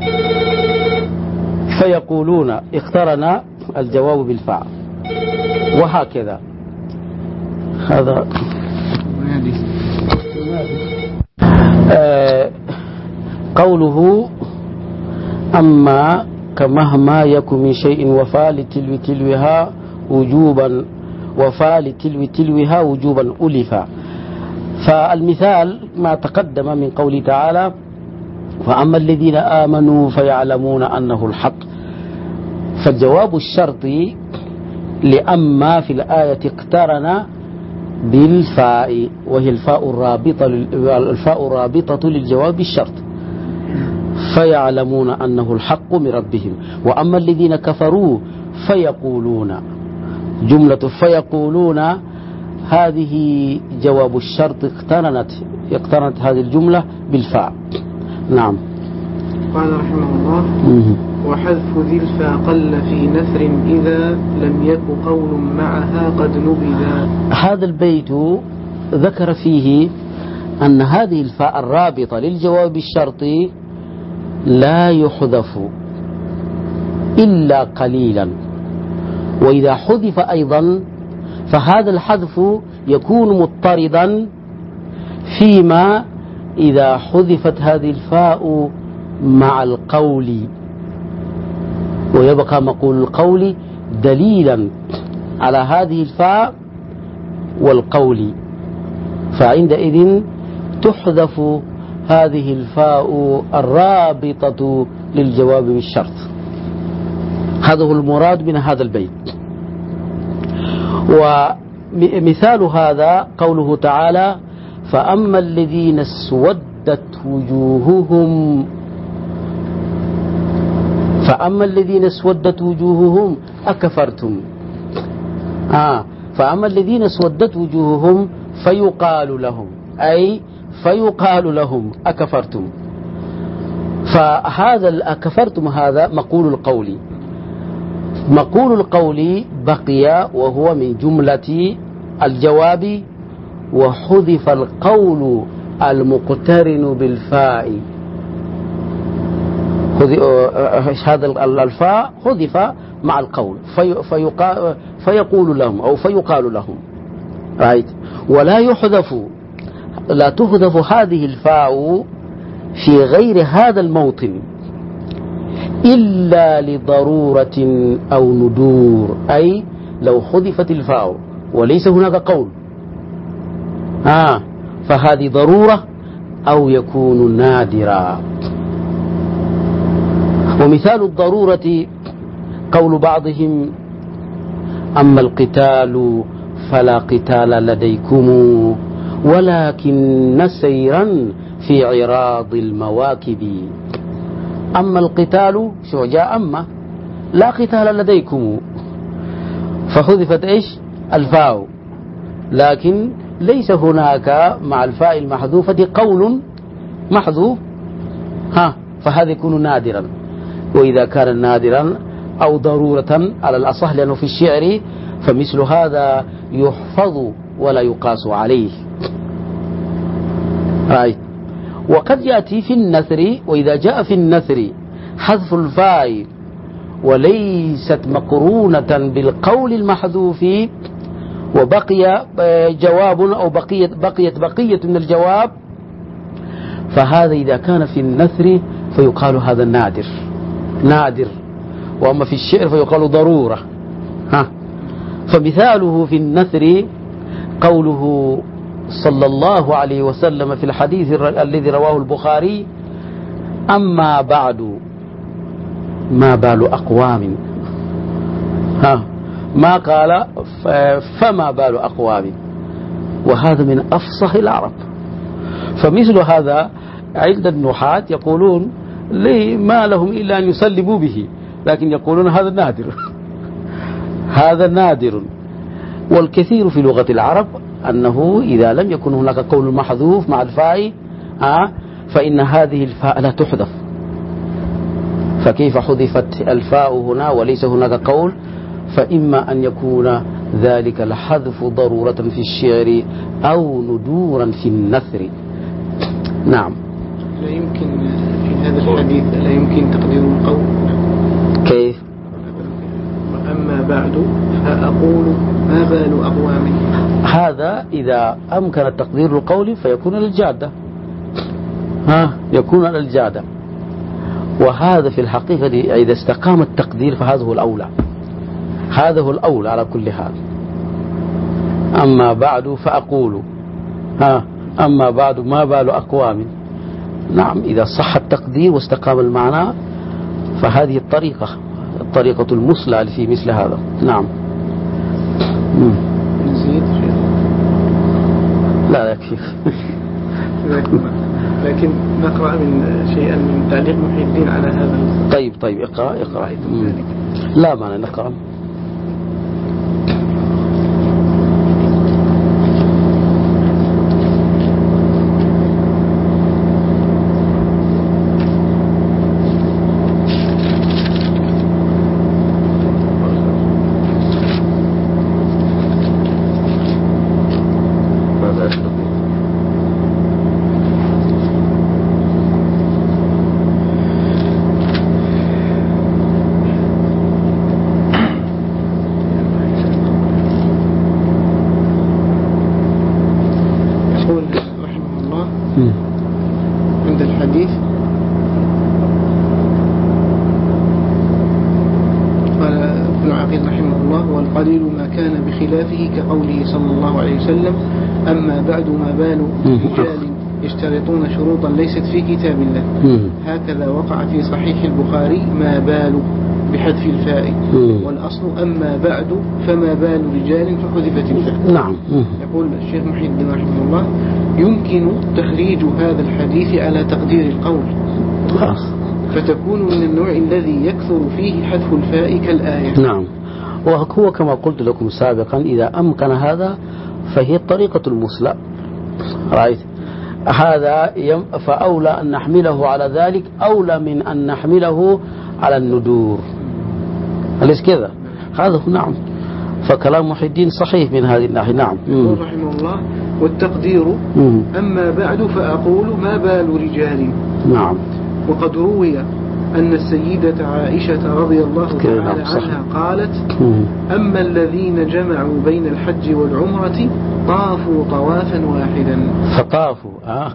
فيقولون اقترن الجواب بالفاء، وهكذا. هذا قوله أما كمهما يكن من شيء وفى لتلو تلوها وجوبا، وفى لتلو تلوها وجوبا ألفا. فالمثال ما تقدم من قوله تعالى فأما الذين آمنوا فيعلمون أنه الحق، فالجواب الشرطي لأما في الآية اقترن بالفاء، وهي الفاء الرابطة للجواب الشرط، فيعلمون أنه الحق من ربهم. وأما الذين كفروا فيقولون، جملة فيقولون هذه جواب الشرط اقترنت هذه الجملة بالفاء. نعم. قال رحمه الله وحذف ذي الفاء قل في نثر إذا لم يك قول معها قد نبذا. هذا البيت ذكر فيه أن هذه الفاء الرابطة للجواب الشرطي لا يحذف إلا قليلا، وإذا حذف أيضا فهذا الحذف يكون مضطردا فيما إذا حذفت هذه الفاء مع القول، ويبقى مقول القول دليلا على هذه الفاء والقول، فعندئذ تحذف هذه الفاء الرابطة للجواب بالشرط. هذا هو المراد من هذا البيت. ومثال هذا قوله تعالى فأما الذين اسودت وجوههم، فأما الذين اسودت وجوههم أكفرتم. فأما الذين اسودت وجوههم فيقال لهم، أي فيقال لهم أكفرتم. فهذا الأكفرتم هذا مقول القول، مقول القول بقي وهو من جملة الجواب، وحذف القول المقترن بالفاء، هذا الفاء حذف مع القول فيقول لهم أو فيقال لهم. ولا يحذف، لا تحذف هذه الفاء في غير هذا الموطن إلا لضرورة أو ندور، أي لو حذفت الفاء وليس هناك قول فهذه ضرورة أو يكون نادرا. ومثال الضرورة قول بعضهم أما القتال فلا قتال لديكم ولكن سيرا في عراض المواكب. أما القتال شو جاء أما لا قتال لديكم، فحذفت إيش الفاء، لكن ليس هناك مع الفاء المحذوفة قول محذوف، فهذا يكون نادرا. وإذا كان نادرا أو ضرورة على الأصح، لأنه في الشعر فمثل هذا يحفظ ولا يقاس عليه. وقد يأتي في النثر، وإذا جاء في النثر حذف الفاء وليست مقرونة بالقول المحذوف وبقي جواب أو بقيت بقية من الجواب، فهذا إذا كان في النثر فيقال هذا نادر، وأما في الشعر فيقال ضرورة. فمثاله في النثر قوله صلى الله عليه وسلم في الحديث الذي رواه البخاري أما بعد ما بال أقوام، ما قال فما بال أقوام، وهذا من أفصح العرب. فمثل هذا عند النحاة يقولون ليه ما لهم إلا أن يسلموا به، لكن يقولون هذا نادر هذا نادر. والكثير في لغة العرب أنه إذا لم يكن هناك قول محذوف مع الفاء فإن هذه الفاء لا تحذف. فكيف حذفت الفاء هنا وليس هناك قول؟ فإما أن يكون ذلك لحذف ضرورة في الشعر أو ندورا في النثر. نعم. لا يمكن في هذا الحديث لا يمكن تقدير القول. كيف؟ أما بعد فأقول ما بال أقوام. هذا إذا أمكن تقدير القول فيكون للجادة، يكون للجادة. وهذا في الحقيقة إذا استقام التقدير فهذا هو الأولى، هذا هو الأولى على كل حال. أما بعد فأقول أما بعد ما بال أقوام. نعم، إذا صح التقدير واستقام المعنى فهذه الطريقة المثلى في مثل هذا. نعم. نزيد لا يكفي. لكن نقرأ شيئا من تعليق محي الدين على هذا. طيب اقرأ. لا معنى نقرأ. عند الحديث قال ابن عقيل رحمه الله: والقليل ما كان بخلافه كقوله صلى الله عليه وسلم: أما بعد ما بال رجال يشترطون شروطا ليست في كتاب الله. هكذا وقع في صحيح البخاري ما بال بحذف الفاء، والأصل أما بعد فما بال رجال فحذفت الفاء. نعم. يقول الشيخ محي الدين رحمه الله: يمكن تخريج هذا الحديث على تقدير القول، فتكون من النوع الذي يكثر فيه حذف الفاء كالآية. نعم، وهو كما قلت لكم سابقا إذا أمكن هذا فهي الطريقة المثلى. رأيت هذا فأولى أن نحمله على ذلك أولى من أن نحمله على الندور. أليس كذا؟ هذا هو. نعم، فكلام محي الدين صحيح من هذه الناحية. نعم. يقول رحمه الله: والتقدير أما بعد فأقول ما بال رجال. نعم. وقد روي أن السيدة عائشة رضي الله تعالى عنها قالت: أما الذين جمعوا بين الحج والعمرة طافوا طوافا واحدا. فطافوا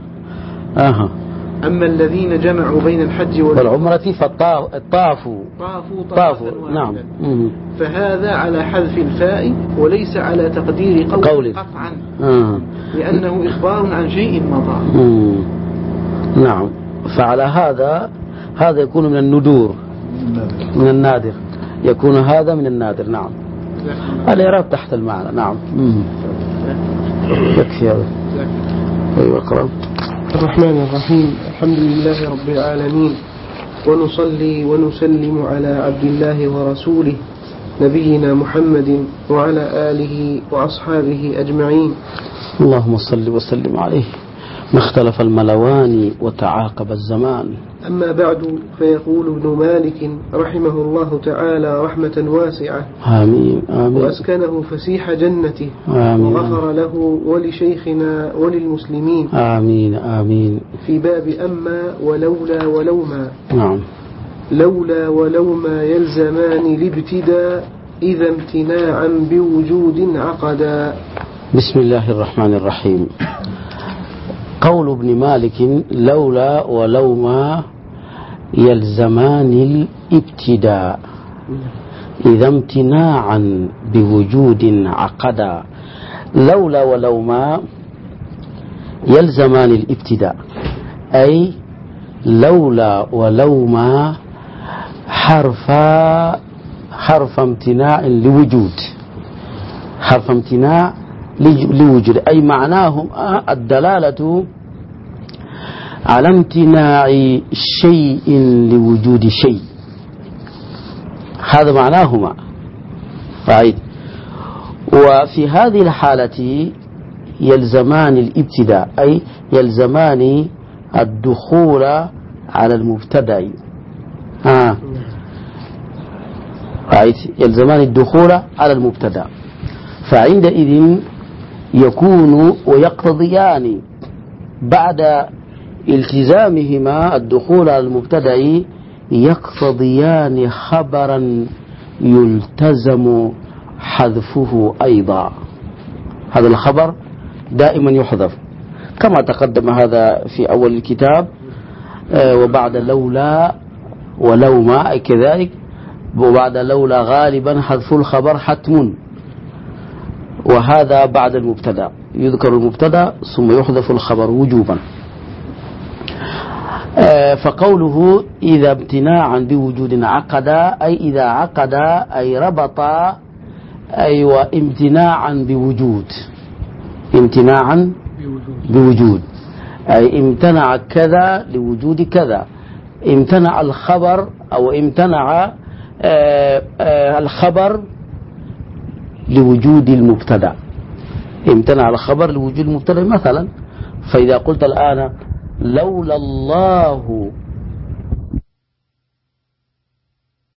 أما الذين جمعوا بين الحج والعمرة فطافوا. نعم. فهذا على حذف الفاء وليس على تقدير قول قطعا، لأنه إخبار عن شيء مضى. نعم، فعلى هذا يكون من الندور، من النادر، يكون هذا من النادر. نعم، الإعراب تحت المعنى. نعم. يكفي هذا. أيوة، اقرأ. الرحمن الرحيم. الحمد لله رب العالمين، ونصلي ونسلم على عبد الله ورسوله نبينا محمد وعلى آله وأصحابه أجمعين. اللهم صل وسلم عليه. ما اختلف الملوان وتعاقب الزمان. أما بعد، فيقول ابن مالك رحمه الله تعالى رحمة واسعة: آمين آمين. وأسكنه فسيح جنته. آمين. وغفر له ولشيخنا وللمسلمين. آمين آمين. في باب أما ولولا ولوما. نعم. لولا ولوما يلزمان الابتداء إذا امتناعا بوجود عقدا. بسم الله الرحمن الرحيم. قول ابن مالك: لولا ولوما يلزمان الابتداء إذا امتناعا بوجود عقدا. لولا ولوما يلزمان الابتداء، أي لولا ولوما حرف امتناع لوجود، حرف امتناع لوجود، أي معناهم الدلالة على امتناع شيء لوجود شيء. هذا معناهما. رأيت. وفي هذه الحالة يلزمان الابتداء، أي يلزمان الدخول على المبتدأ. يلزمان الدخول على المبتدأ، فعندئذ يكون ويقتضيان بعد التزامهما الدخول على المبتدأ، يقتضيان خبرا يلتزم حذفه أيضا. هذا الخبر دائما يحذف كما تقدم هذا في أول الكتاب، وبعد لولا ولوما أي كذلك، وبعد لولا غالبا حذف الخبر حتم، وهذا بعد المبتدا يذكر المبتدا ثم يحذف الخبر وجوبا. فقوله إذا امتناعا بوجود عقد، أي إذا عقد أي ربط، أي وامتناعا بوجود، امتناعا بوجود، أي امتنع كذا لوجود كذا، امتنع الخبر أو امتنع الخبر لوجود المبتدا، امتنع الخبر لوجود المبتدا. مثلا فإذا قلت الآن لولا الله